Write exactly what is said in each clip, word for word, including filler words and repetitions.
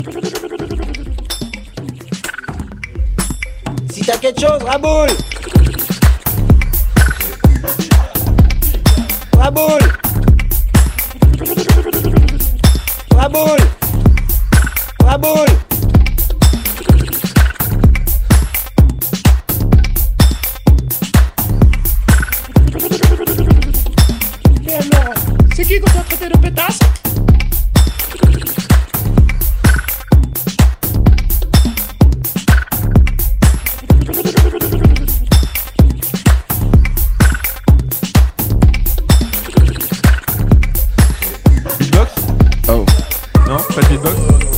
Si t'as quelque chose, raboule. Raboule. Raboule. Raboule. Et alors, c'est qui qu'on t'a traité de pétasse? Beatbox? Oh. Non, pas de beatbox.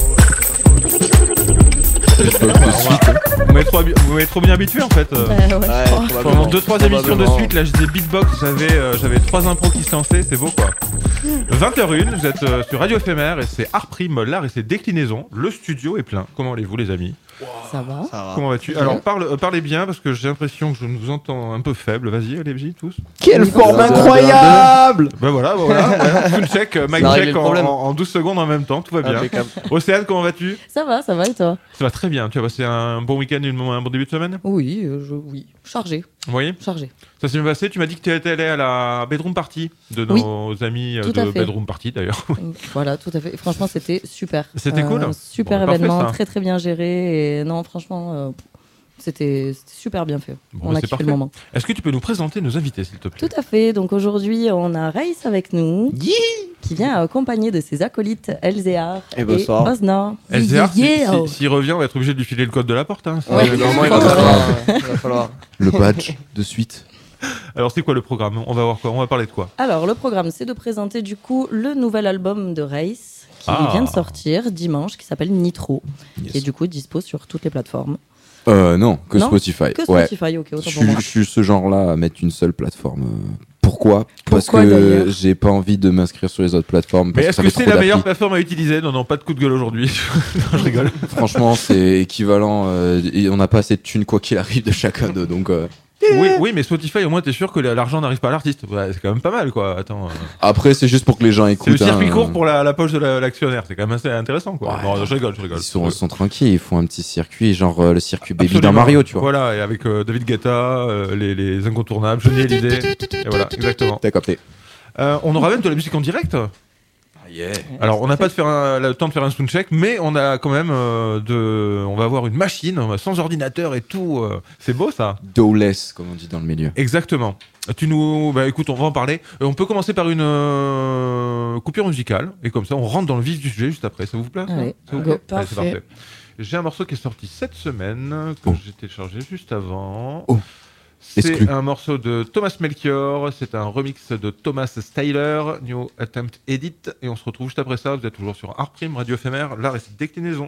Beatbox de suite. hein. Vous m'avez trop, habi- vous m'avez trop bien habitué en fait. euh. Ouais, ouais, je Ouais, crois. Pendant probablement. deux trois émissions de Probablement. suite, là je disais beatbox, j'avais euh, j'avais trois impros qui se lançaient, c'est beau quoi. vingt heures une, vous êtes euh, sur Radio Éphémère et c'est Art Prime, l'art et ses déclinaisons. Le studio est plein. Comment allez-vous les amis? Ça va. Ça va. Comment vas-tu? Alors parle, euh, parlez bien parce que j'ai l'impression que je nous entends un peu faible. Vas-y, allez-y tous. Quelle forme incroyable! Ben voilà, ben voilà. Ouais. Full check, euh, mic Ça a réglé check le en, problème. en- en douze secondes en même temps, tout va bien. Impeccable. Océane, comment vas-tu? Ça va, ça va et toi? Ça va très bien. Tu as passé un bon week-end, une- un bon début de semaine? Oui, euh, je, oui. Chargé, Vous voyez? chargé. Ça s'est bien passé. Tu m'as dit que tu étais allé à la bedroom party de Oui. nos amis euh, Tout à de fait. bedroom party d'ailleurs. Voilà, tout à fait. Franchement, c'était super. C'était cool. Super Bon, parfait, événement, ça. très très bien géré. Et non, franchement, euh, c'était c'était super bien fait. Bon, on bah, a c'est kiffé parfait. le moment. Est-ce que tu peux nous présenter nos invités, s'il te plaît? Tout à fait. Donc aujourd'hui, on a Raïs avec nous, qui vient accompagné de ses acolytes Elzéar Et et, bonsoir. Osna. Elzéar, si- Yeah, yeah. si- s'il revient, on va être obligé de lui filer le code de la porte. Hein. Ouais. Ouais, normalement, il va falloir. Il va falloir. Le badge de suite. Alors, c'est quoi le programme? On va voir quoi? On va parler de quoi? Alors, le programme, c'est de présenter du coup le nouvel album de Raïs qui Ah. vient de sortir dimanche, qui s'appelle Nitro, qui est Yes. du coup dispo sur toutes les plateformes. Euh, non, que Non, Spotify. Que Ouais. Spotify, ok, Je autant suis, pour moi. je suis ce genre-là à mettre une seule plaforme. Euh, Pourquoi? Parce Pourquoi, que d'ailleurs j'ai pas envie de m'inscrire sur les autres plateformes. Mais parce est-ce ça que fait c'est trop la d'applis. meilleure plateforme à utiliser? Non, non, pas de coup de gueule aujourd'hui. Non, je rigole. Franchement, c'est équivalent. euh, et on n'a pas assez de thunes quoi qu'il arrive de chacun d'eux. Donc, euh, Oui, oui, mais Spotify, au moins, t'es sûr que l'argent n'arrive pas à l'artiste. Ouais, c'est quand même pas mal, quoi. Attends. euh, après, c'est juste pour que les gens C'est écoutent. le circuit hein. court pour la, la poche de la- l'actionnaire. C'est quand même assez intéressant, quoi. Ouais. Non, je rigole, je rigole. Ils sont, sont tranquilles, ils font un petit circuit, genre euh, le circuit Baby Absolument. dans Mario, tu vois. Voilà, et avec euh, David Guetta, euh, les, les incontournables, Johnny Hallyday. Et voilà, exactement. T'as capté. Euh, on aura même de la musique en direct. Alors, on n'a pas de faire un- le temps de faire un soundcheck, mais on a quand même euh, de. On va avoir une machine sans ordinateur et tout. euh, c'est beau ça. Dowless, comme on dit dans le milieu. Exactement. Tu nous. Bah écoute, on va en parler. Euh, on peut commencer par une euh, coupure musicale. Et comme ça, on rentre dans le vif du sujet juste après. Ça vous plaît ça Allez, Ça vous go. plaît Allez, c'est Parfait. parfait. J'ai un morceau qui est sorti cette semaine, que Oh. j'ai téléchargé juste avant. Oh. C'est Exclu. un morceau de Thomas Melchior, c'est un remix de Thomas Styler, New Attempt Edit, et on se retrouve juste après ça. Vous êtes toujours sur Art Prime, Radio Éphémère, l'art et ses déclinaisons.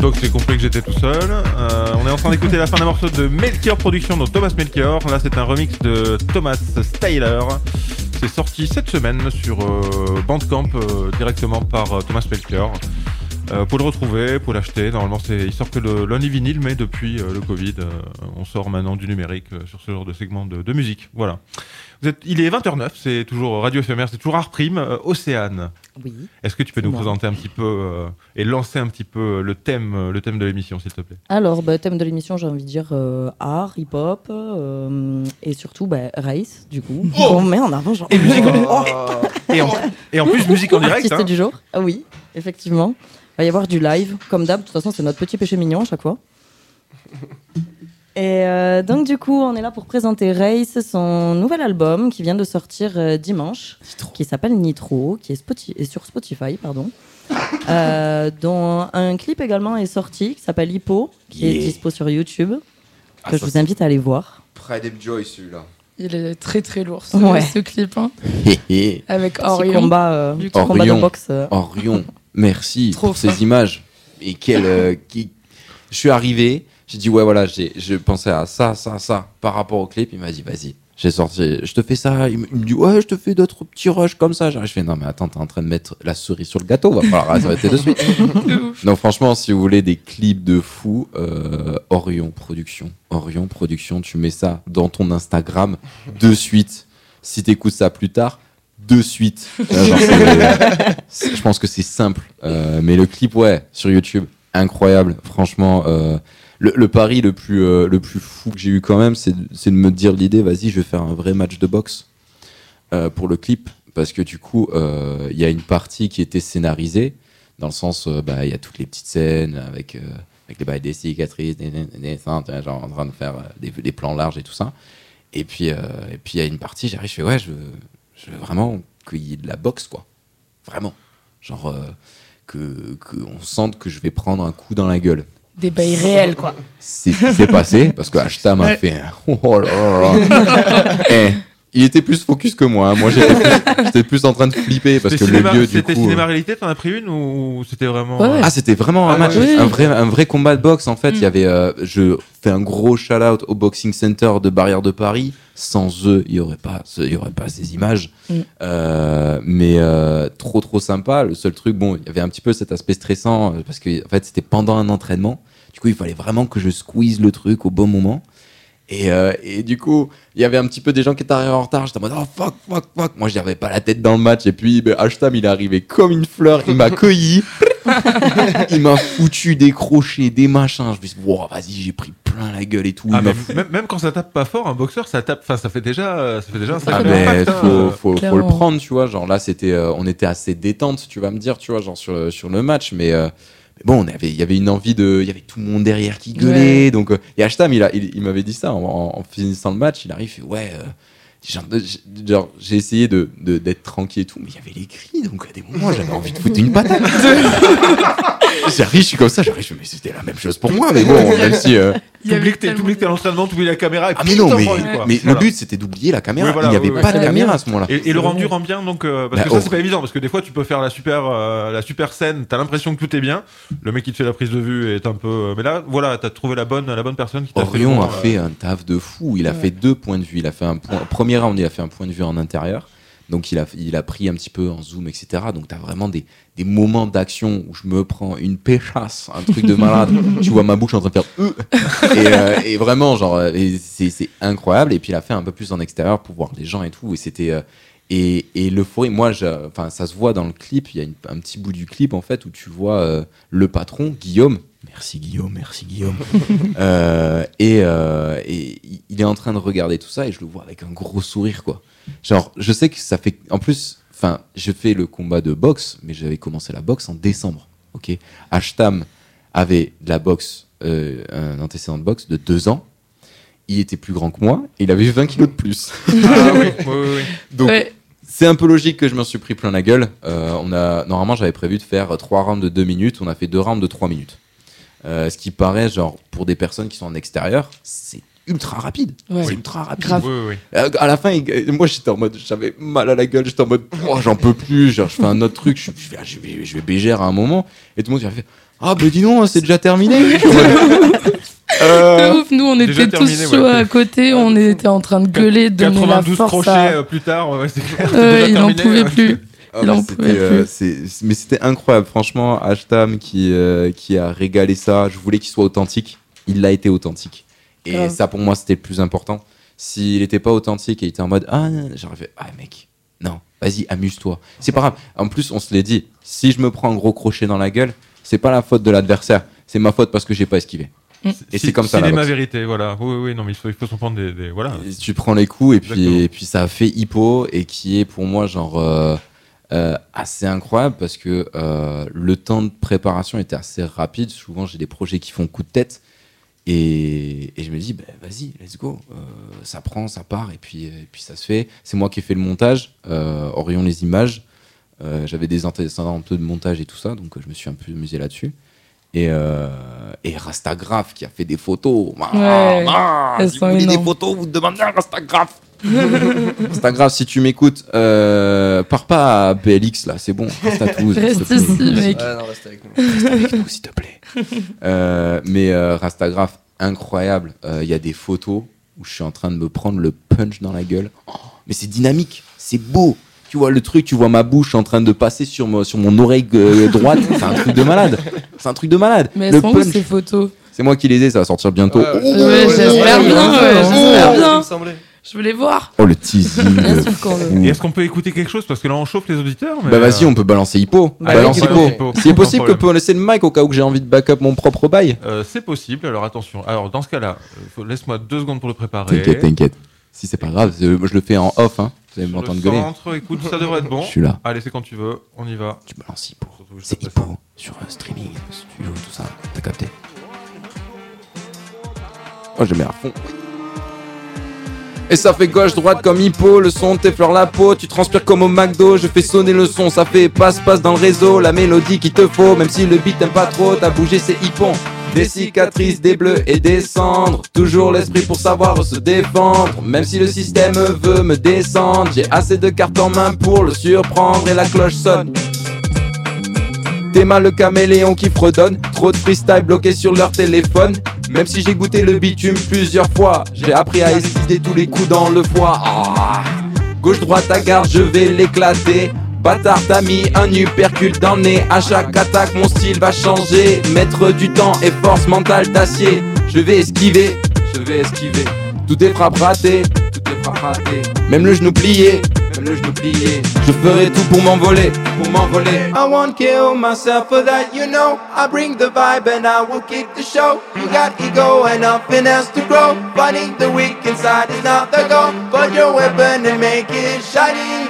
Box, j'ai compris que j'étais tout seul. Euh, on est en train d'écouter la fin d'un morceau de Melchior Productions, donc Thomas Melchior. Là, c'est un remix de Thomas Styler. C'est sorti cette semaine sur euh, Bandcamp, euh, directement par euh, Thomas Melchior. Euh, pour le retrouver, pour l'acheter, normalement c'est, il sort que le lundi vinyle, mais depuis euh, le Covid, euh, on sort maintenant du numérique euh, sur ce genre de segment de, de musique. Voilà. Vous êtes, il est vingt heures neuf, c'est toujours Radio Éphémère, c'est toujours Art Prime, euh, Océane. Oui. Est-ce que tu peux nous Moi. présenter un petit peu euh, et lancer un petit peu le thème, euh, le thème de l'émission, s'il te plaît? Alors, bah, thème de l'émission, j'ai envie de dire euh, art, hip-hop, euh, et surtout bah, race, du coup. Oh On met en avant genre. Et musique en... et, en... et en plus, musique en direct. Artiste Hein. du jour. Ah oui, effectivement. Il va y avoir du live, comme d'hab. De toute façon, c'est notre petit péché mignon à chaque fois. Et euh, donc, du coup, on est là pour présenter Race, son nouvel album qui vient de sortir euh, dimanche, Nitro. qui s'appelle Nitro, qui est, Spoti- est sur Spotify, pardon. Euh, dont un clip également est sorti, qui s'appelle Hippo, qui Yeah. est dispo sur YouTube, Ah, que ça, je vous invite à aller voir. Pride and Joy celui-là. Il est très très lourd ce, Ouais. ce clip hein, avec Petit Orion. combat, euh, Du petit coup. combat de Orion. boxe. euh. Orion, merci Trop pour fort. ces images. Et quel, euh, qui... Je suis arrivé, j'ai dit ouais voilà, j'ai, je pensais à ça, ça, ça par rapport au clip. Il m'a dit vas-y, j'ai sorti, je te fais ça. Il me il me dit ouais, je te fais d'autres petits rushs comme ça. J'arrive, je fais non mais attends, t'es en train de mettre la cerise sur le gâteau, va falloir arrêter de suite. Donc franchement, si vous voulez des clips de fou, euh, Orion Production, Orion Production, tu mets ça dans ton Instagram de suite. Si t'écoutes ça plus tard, de suite. Euh, genre, c'est- c'est- je pense que c'est simple, euh, mais le clip, ouais, sur YouTube, incroyable. Franchement, euh, le, le pari le plus euh, le plus fou que j'ai eu quand même, c'est de, c'est de me dire l'idée, vas-y, je vais faire un vrai match de boxe euh, pour le clip, parce que du coup, il euh, y a une partie qui était scénarisée, dans le sens, il euh, bah, y a toutes les petites scènes avec euh, avec les bails des cicatrices, des, des, des, ça, tu vois, genre en train de faire euh, des, des plans larges et tout ça. Et puis, euh, et puis il y a une partie, j'arrive, je fais ouais, je veux, je veux vraiment qu'il y ait de la boxe, quoi. Vraiment. Genre, euh, que, qu'on sente que je vais prendre un coup dans la gueule. Des bails réels quoi. C'est ce qui s'est passé, parce que Ashta m'a Ouais. fait un oh là là. Eh, il était plus focus que moi. hein. Moi, j'étais plus, j'étais plus en train de flipper, parce que C'était le cinéma, lieu, du c'était coup. cinéma réalité, t'en as pris une ou c'était vraiment. Ouais, ouais. Ah, c'était vraiment un Ah, match, oui. un, vrai, un vrai combat de boxe en fait. Il Mm. y avait, euh, je fais un gros shout-out au Boxing Center de Barrière de Paris. Sans eux, il y aurait pas, ce- il y aurait pas ces images. Mm. Euh, mais euh, trop trop sympa. Le seul truc, bon, il y avait un petit peu cet aspect stressant euh, parce que en fait c'était pendant un entraînement. Du coup, il fallait vraiment que je squeeze le truc au bon moment. Et, euh, et du coup, il y avait un petit peu des gens qui étaient arrivés en retard. J'étais en mode, oh fuck, fuck, fuck. Moi, j'avais pas la tête dans le match. Et puis, ben, Ashtam, il est arrivé comme une fleur. Il m'a cueilli. Il m'a foutu des crochets, des machins. Je me suis dit, wow, vas-y, j'ai pris plein la gueule et tout. Ah, Il m'a mais même, même quand ça tape pas fort, un boxeur, ça tape. Enfin, ça fait déjà, euh, ça fait déjà un Ah sacré mais impact, hein. faut, faut, faut le Clairement. prendre, tu vois. Genre là, c'était, euh, on était assez détente, tu vas me dire, tu vois, genre sur, sur le match. Mais, euh, mais bon, on avait, il y avait une envie de, il y avait tout le monde derrière qui gueulait. Ouais. Donc, euh, et Ashtam, il, a, il, il m'avait dit ça en, en- en finissant le match. Il arrive, il fait ouais. euh, Genre, j'ai- genre, j'ai essayé de, de, d'être tranquille et tout, mais il y avait les cris, donc à des moments j'avais envie de foutre une patate. J'arrive, je suis comme ça, j'arrive, je fais, mais c'était la même chose pour moi, mais bon, même si. euh, Il y avait T'oublies que t'es, tellement- t'oublies que t'es à l'entraînement, t'oublies la caméra. Et Ah puis mais non, t'en mais, prends une, quoi. mais Voilà. le but c'était d'oublier la caméra. Oui, voilà, il n'y avait oui, oui. pas de Ouais, caméra mieux. à ce moment-là. Et, et le rendu rend bien, donc euh, parce Bah, que ça oh. c'est pas évident, parce que des fois tu peux faire la super, euh, la super scène, t'as l'impression que tout est bien, le mec qui te fait la prise de vue est un peu, euh, mais là voilà, t'as trouvé la bonne, la bonne personne qui t'a fait. Orion le- a fait un taf de fou. Il a Ouais. fait deux points de vue. Il a fait un point, premier round, il a fait un point de vue en intérieur. Donc il a, il a pris un petit peu en zoom, et cetera. Donc tu as vraiment des, des moments d'action où je me prends une péchasse, un truc de malade. Tu vois ma bouche en train de faire euh. et, euh, et vraiment, genre, euh, et c'est, c'est incroyable. Et puis il a fait un peu plus en extérieur pour voir les gens et tout. Et c'était. euh, et, et l'euphorie, moi, je- enfin, ça se voit dans le clip. Il y a une- un petit bout du clip en fait où tu vois euh, le patron, Guillaume. Merci Guillaume, merci Guillaume. Euh, et, euh, et il- il est en train de regarder tout ça et je le vois avec un gros sourire, quoi. Genre, je sais que ça fait. En plus, enfin, je fais le combat de boxe, mais j'avais commencé la boxe en décembre. Ok. Ashtam avait de la boxe, euh, un antécédent de boxe de deux ans. Il était plus grand que moi et il avait vingt kilos de plus. Ah oui, oui, oui, oui. Donc, Ouais. c'est un peu logique que je m'en suis pris plein la gueule. Euh, on a, normalement, j'avais prévu de faire trois rounds de deux minutes. On a fait deux rounds de trois minutes. Euh, ce qui paraît, genre, pour des personnes qui sont en extérieur, c'est ultra rapide. Ouais. C'est ultra rapide. Grave. Oui, oui, oui. Euh, À la fin, il- moi j'étais en mode, j'avais mal à la gueule, j'étais en mode, oh, j'en peux plus, genre, je fais un autre truc, je, je, vais, je, vais, je vais bégère à un moment, et tout le monde il a fait, ah bah dis donc, c'est déjà terminé. Je suis en mode, euh, De ouf, nous on déjà était terminé, tous ouais. chauds à côté, on était en train de gueuler, de donner la quatre-vingt-douze force crochets à... euh, plus tard, ouais, c'est clair. Euh, Déjà il en terminé, pouvait ouais. plus. Ah, Il mais en c'était, pouvait euh, plus. c'est- c'est- mais c'était incroyable, franchement, Ashtam qui, euh, qui a régalé ça. Je voulais qu'il soit authentique. Il l'a été authentique. Et Grave. ça, pour moi, c'était le plus important. S'il n'était pas authentique et il était en mode, ah, j'aurais fait, ah, mec, non, vas-y, amuse-toi. C'est pas grave. En plus, on se l'est dit, si je me prends un gros crochet dans la gueule, c'est pas la faute de l'adversaire. C'est ma faute parce que j'ai pas esquivé. Et Si- c'est comme ça, la Cinéma boxe. vérité, voilà. Oui, oui, non, mais il faut, il faut s'en prendre des, des- voilà. Et tu prends les coups et puis, Exactement. et puis ça a fait Hippo et qui est pour moi genre euh, euh, assez incroyable parce que euh, le temps de préparation était assez rapide. Souvent j'ai des projets qui font coup de tête et, et je me dis bah, vas-y let's go. Euh, ça prend, ça part et puis, et puis ça se fait. C'est moi qui ai fait le montage, euh, Orion les images. Euh, j'avais des antécédents un peu de montage et tout ça donc euh, je me suis un peu amusé là-dessus. Et, euh, et Rastagraph qui a fait des photos. Ah, Ouais, ah, elles si sont vous voulez des énormes. photos, vous demandez à Rastagraph. Rastagraph, si tu m'écoutes, euh, pars pas à B L X là, c'est bon. Reste à Toulouse. Reste s'il te plaît. ici, mec. Ouais, non, reste avec nous. Reste avec nous, s'il te plaît. Euh, mais euh, Rastagraph, incroyable. Il y a des photos où je suis en train de me prendre le punch dans la gueule. Oh, mais c'est dynamique, c'est beau. Tu vois le truc, tu vois ma bouche en train de passer sur, mo- sur mon oreille euh, droite. C'est un truc de malade. C'est un truc de malade. Mais le elles sont où punch, ces photos? c'est moi qui les ai, ça va sortir bientôt. Ouais, ouais. Oh, Ouais, j'espère bien, ouais, j'espère bien. Il me semblait. Je veux les voir. oh, le teasing. Bien de sûr qu'on fou. veut. Et est-ce qu'on peut écouter quelque chose parce que là on chauffe les auditeurs mais, Bah vas-y, euh, on peut balancer Hippo. Bah, Balance oui, Hippo. balance Hippo. S'il est Sans possible que problème. tu peux laisser le mic au cas où j'ai envie de backup mon propre bail. euh, c'est possible. Alors attention. Alors dans ce cas-là, euh, faut- laisse-moi deux secondes pour le préparer. T'inquiète, t'inquiète. Si c'est pas grave, c'est- moi je le fais en off, hein. Vous allez Sur m'entendre le gueuler. centre, écoute, ça devrait être bon. Je suis là. Allez, c'est quand tu veux. On y va. Tu balances Hippo. Surtout juste C'est après Hippo sur un streaming, studio, tout ça. T'as capté? Oh, je mets à fond. Et ça fait gauche-droite comme Hippo, le son t'effleure la peau, tu transpires comme au McDo, je fais sonner le son, ça fait passe-passe dans le réseau, la mélodie qu'il te faut, même si le beat t'aime pas trop, t'as bougé c'est Hippon. Des cicatrices, des bleus et des cendres, toujours l'esprit pour savoir se défendre, même si le système veut me descendre, j'ai assez de cartes en main pour le surprendre et la cloche sonne. T'es mal le caméléon qui fredonne, trop de freestyle bloqué sur leur téléphone. Même si j'ai goûté le bitume plusieurs fois, j'ai appris à esquiver tous les coups dans le foie. Ah. Gauche droite à garde, je vais l'éclater. Bâtard, t'as mis un uppercut dans le nez. À chaque attaque, mon style va changer. Maître du temps et force mentale d'acier. Je vais esquiver, je vais esquiver. Tout est frappe ratée, tout est frappe ratée. Même le genou plié, même le genou plié. Je ferai tout pour m'envoler, pour m'envoler. I won't kill myself for that, you know. I bring the vibe and I will kick the show. You got ego and nothing else to grow. Finding the weak inside is not the goal. Put your weapon and make it shining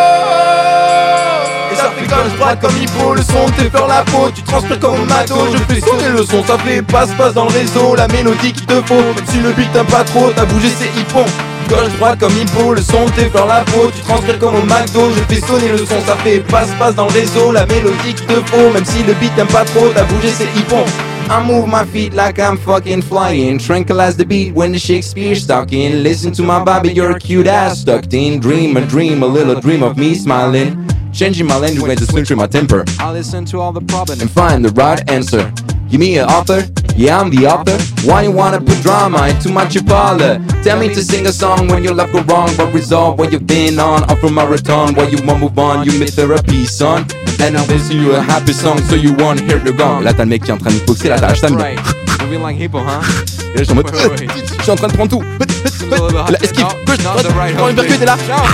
gold. Et ça fait gauche droite comme il faut, le son t'effleure la peau, tu transpires comme au mato, je fais sonner le son, ça fait passe-passe dans le réseau, la mélodie qu'il te faut, même si le beat t'aime pas trop, t'as bougé c'est hippon. Gauche droite comme il faut, le son t'effleure la peau, tu transpires comme au McDo, je fais sonner le son, ça fait passe-passe dans le réseau, la mélodie qu'il te faut, même si le beat t'aime pas trop, t'as bougé c'est hippon. I move my feet like I'm fucking flying. Tranquilize the beat when the Shakespeare's talking. Listen to my Bobby, you're a cute ass. Stuck in dream, a dream, a little dream of me smiling. Changing my language to switch my temper. I listen to all the problems And find the right answer. Give me an author, yeah I'm the author. Why you wanna put drama into my Chipotle? Tell me to sing a song when your life go wrong. What resolve what you've been on? Offer my return, why you won't move on? You miss therapy son. And I'm listening you a happy song so you won't hear the gong. Là t'as le mec qui est en train de boxer, là t'as Ashtam. right. Moving like hippo, huh? Et là je suis en mode, Wait, wait, wait. je suis en train de prendre tout. Seems a little bit hot. Là, esquive, No, gauche, not droite, the right prends une hook, percute et là. No.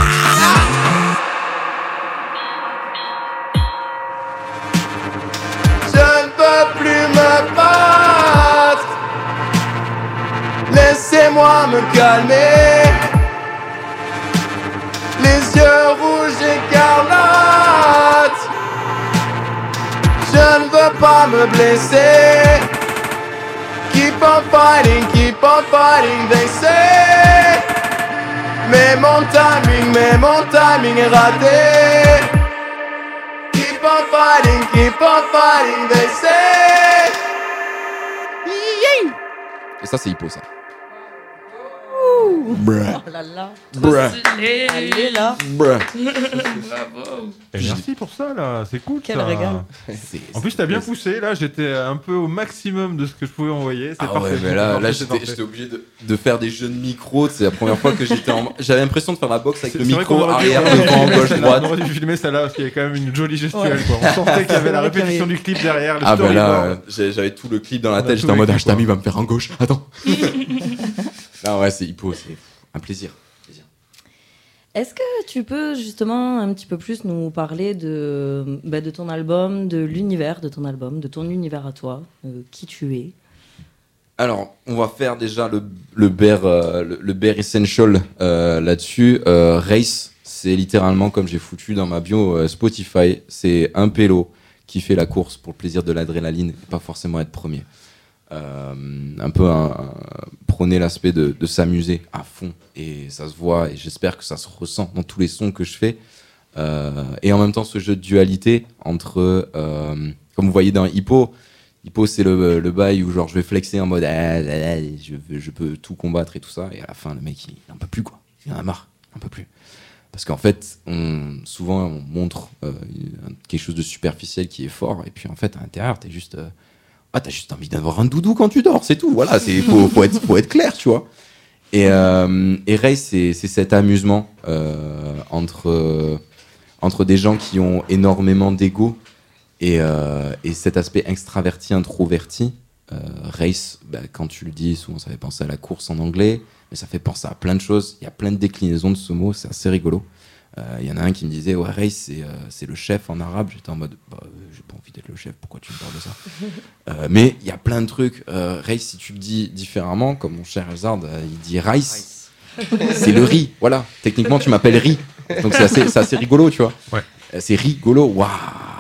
Je ne peux plus me battre. Laissez-moi me calmer. Les yeux rouges écarlates. Je ne veux pas me blesser. Keep on fighting, keep on fighting, they say. Mais mon timing, mais mon timing est raté. Keep on fighting, keep on fighting, they say. Et ça c'est hippo ça. Bruh. Oh là là. Bruh. Allez là. Bruh. Bravo. Et merci pour ça, là. C'est cool, Quel ça. régal. C'est- En plus, t'as bien poussé. Là, j'étais un peu au maximum de ce que je pouvais envoyer. C'est Ah parfait. ouais, mais là, C'est là parfait, j'étais, c'est parfait. j'étais obligé de, de faire des jeux de micro. C'est la première fois que j'étais en. J'avais l'impression de faire la boxe avec C'est le c'est vrai qu'on micro aurait dû- arrière, on aurait dû- devant, gauche, là, droite. On aurait dû filmer ça là parce qu'il y avait quand même une jolie gestuelle. Ouais. Quoi. On sentait qu'il y avait la Ouais, répétition carré. du clip derrière. Le Ah bah là, storyboard. euh, j'ai- j'avais tout le clip dans On la a tête. tout J'étais en mode, vécu, ah, je t'ai quoi. mis, va me faire en gauche. Attends. Ah ouais, c'est hippo, c'est un plaisir. plaisir. Est-ce que tu peux justement un petit peu plus nous parler de, bah, de ton album, de l'univers de ton album, de ton univers à toi, euh, qui tu es? Alors, on va faire déjà le, le bear, euh, le, le bear essential euh, là-dessus. Euh, Race, c'est littéralement comme j'ai foutu dans ma bio euh, Spotify. C'est un pélo qui fait la course pour le plaisir de l'adrénaline et pas forcément être premier. Euh, un peu un, un- prôner l'aspect de, de s'amuser à fond et ça se voit et j'espère que ça se ressent dans tous les sons que je fais. Euh, et en même temps, ce jeu de dualité entre, euh, comme vous voyez dans Hippo, Hippo, c'est le, le bail où genre je vais flexer en mode ah, ah, ah, je, veux- je peux tout combattre et tout ça. Et à la fin, le mec, il n'en peut plus, quoi. Il en a marre, il n'en peut plus. Parce qu'en fait, on, souvent, on montre euh, un- quelque chose de superficiel qui est fort. Et puis en fait, à l'intérieur, t'es juste. euh, ah, t'as juste envie d'avoir un doudou quand tu dors, c'est tout. Voilà, c'est faut, faut, être, faut être clair, tu vois. Et, euh, et Ray, c'est c'est cet amusement euh, entre, euh, entre des gens qui ont énormément d'ego. Et, euh, et cet aspect extraverti, introverti, euh, race, bah, quand tu le dis, souvent ça fait penser à la course en anglais, mais ça fait penser à plein de choses. Il y a plein de déclinaisons de ce mot, c'est assez rigolo. Il euh, y en a un qui me disait, ouais, race, c'est, euh, c'est le chef en arabe. J'étais en mode, bah, euh, j'ai pas envie d'être le chef, pourquoi tu me parles de ça euh, Mais il y a plein de trucs. Euh, race, si tu le dis différemment, comme mon cher Hazard, euh, il dit rice, c'est le riz. Voilà, techniquement, tu m'appelles riz. Donc c'est assez, c'est assez rigolo, tu vois. Ouais. Euh, c'est rigolo, waouh.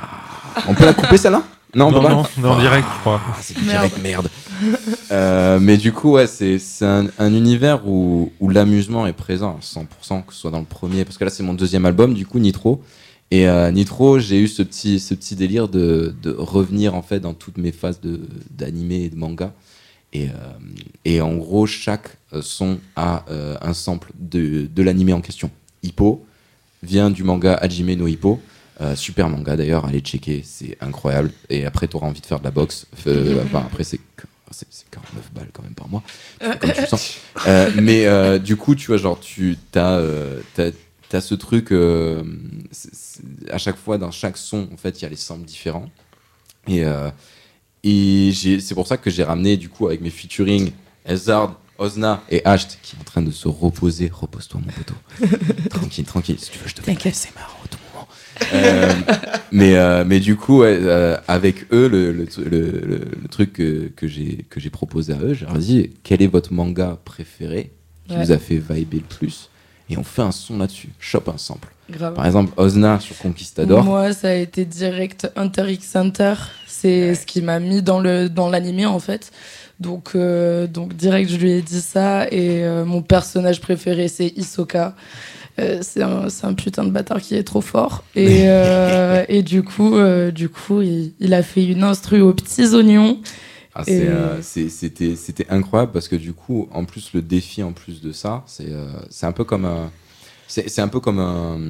On peut la couper celle-là? Non, on Non, peut pas. non, non, en direct, je crois. Ah, c'est du direct, merde. Euh, mais du coup, ouais, c'est, c'est un, un univers où, où l'amusement est présent à cent pour cent, que ce soit dans le premier, parce que là, c'est mon deuxième album, du coup, Nitro. Et euh, Nitro, j'ai eu ce petit, ce petit délire de, de revenir, en fait, dans toutes mes phases de, d'animé et de manga. Et, euh, et en gros, chaque euh, son a euh, un sample de, de l'animé en question. Hippo vient du manga Hajime no Hippo. Euh, super manga d'ailleurs, allez checker, c'est incroyable. Et après, t'auras envie de faire de la boxe. Euh, enfin, après, c'est, c'est, c'est quarante-neuf balles quand même par mois, comme tu le sens. Euh, mais euh, du coup, tu vois, genre, tu as, euh, t'as, t'as ce truc. Euh, c'est, c'est, à chaque fois, dans chaque son, en fait, il y a les samples différents. Et, euh, et j'ai, c'est pour ça que j'ai ramené, du coup, avec mes featuring, Hazard, Ozna et Asht, qui est en train de se reposer. Repose-toi, mon poteau. Tranquille, tranquille. Si tu veux, je te fais un A S M R au tout moment. Euh, mais, euh, mais du coup, ouais, euh, avec eux, le, le, le, le, le truc que, que, j'ai, que j'ai proposé à eux, j'ai leur dit quel est votre manga préféré qui Ouais. vous a fait vibrer le plus? Et on fait un son là-dessus, chope un sample. Grave. Par exemple, Ozna sur Conquistador. Moi, ça a été direct Hunter x Hunter. C'est ce qui m'a mis dans, le, dans l'animé, en fait. Donc, euh, donc, direct, je lui ai dit ça. Et euh, mon personnage préféré, c'est Hisoka. Euh, c'est, un, c'est un putain de bâtard qui est trop fort. Et, euh, et du coup, euh, du coup il, il a fait une instru aux petits oignons. Ah, c'est, Et- euh, c'est- c'était, c'était incroyable parce que du coup, en plus, le défi en plus de ça, c'est, euh, c'est un peu comme un, c'est, c'est un, peu comme un,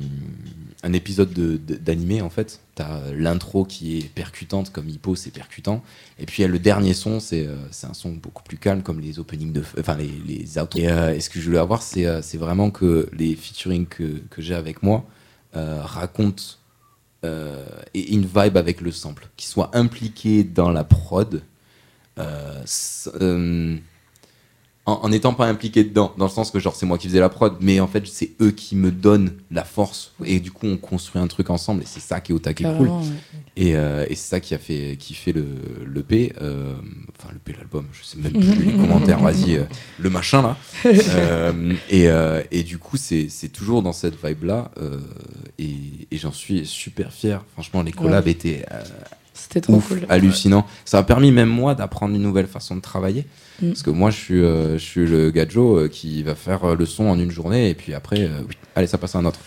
un épisode de, de- d'animé en fait. T'as l'intro qui est percutante comme Hippo, c'est percutant. Et puis il y a le dernier son, c'est, euh, c'est un son beaucoup plus calme comme les openings de, enfin les, les outros. Et, euh, et ce que je voulais avoir, c'est, euh, c'est vraiment que les featuring que, que j'ai avec moi euh, racontent euh, et une vibe avec le sample, qui soit impliqué dans la prod. Euh, s- euh, en en n'étant pas impliqué dedans, dans le sens que genre c'est moi qui faisais la prod, mais en fait c'est eux qui me donnent la force et du coup on construit un truc ensemble et c'est ça qui est au taquet cool. Carrément, ouais. Et, euh, et c'est ça qui a fait qui fait le le P, euh, enfin le P l'album, je sais même plus les commentaires, vas-y euh, le machin là. Euh, et, euh, et du coup c'est c'est toujours dans cette vibe là euh, et, et j'en suis super fier. Franchement les collabs Ouais. étaient euh, C'était trop ouf, cool. hallucinant. Ça a permis même moi d'apprendre une nouvelle façon de travailler. Mm. Parce que moi, je suis, euh, je suis le gadjo euh, qui va faire euh, le son en une journée et puis après, euh, oui, allez, ça passe à un autre.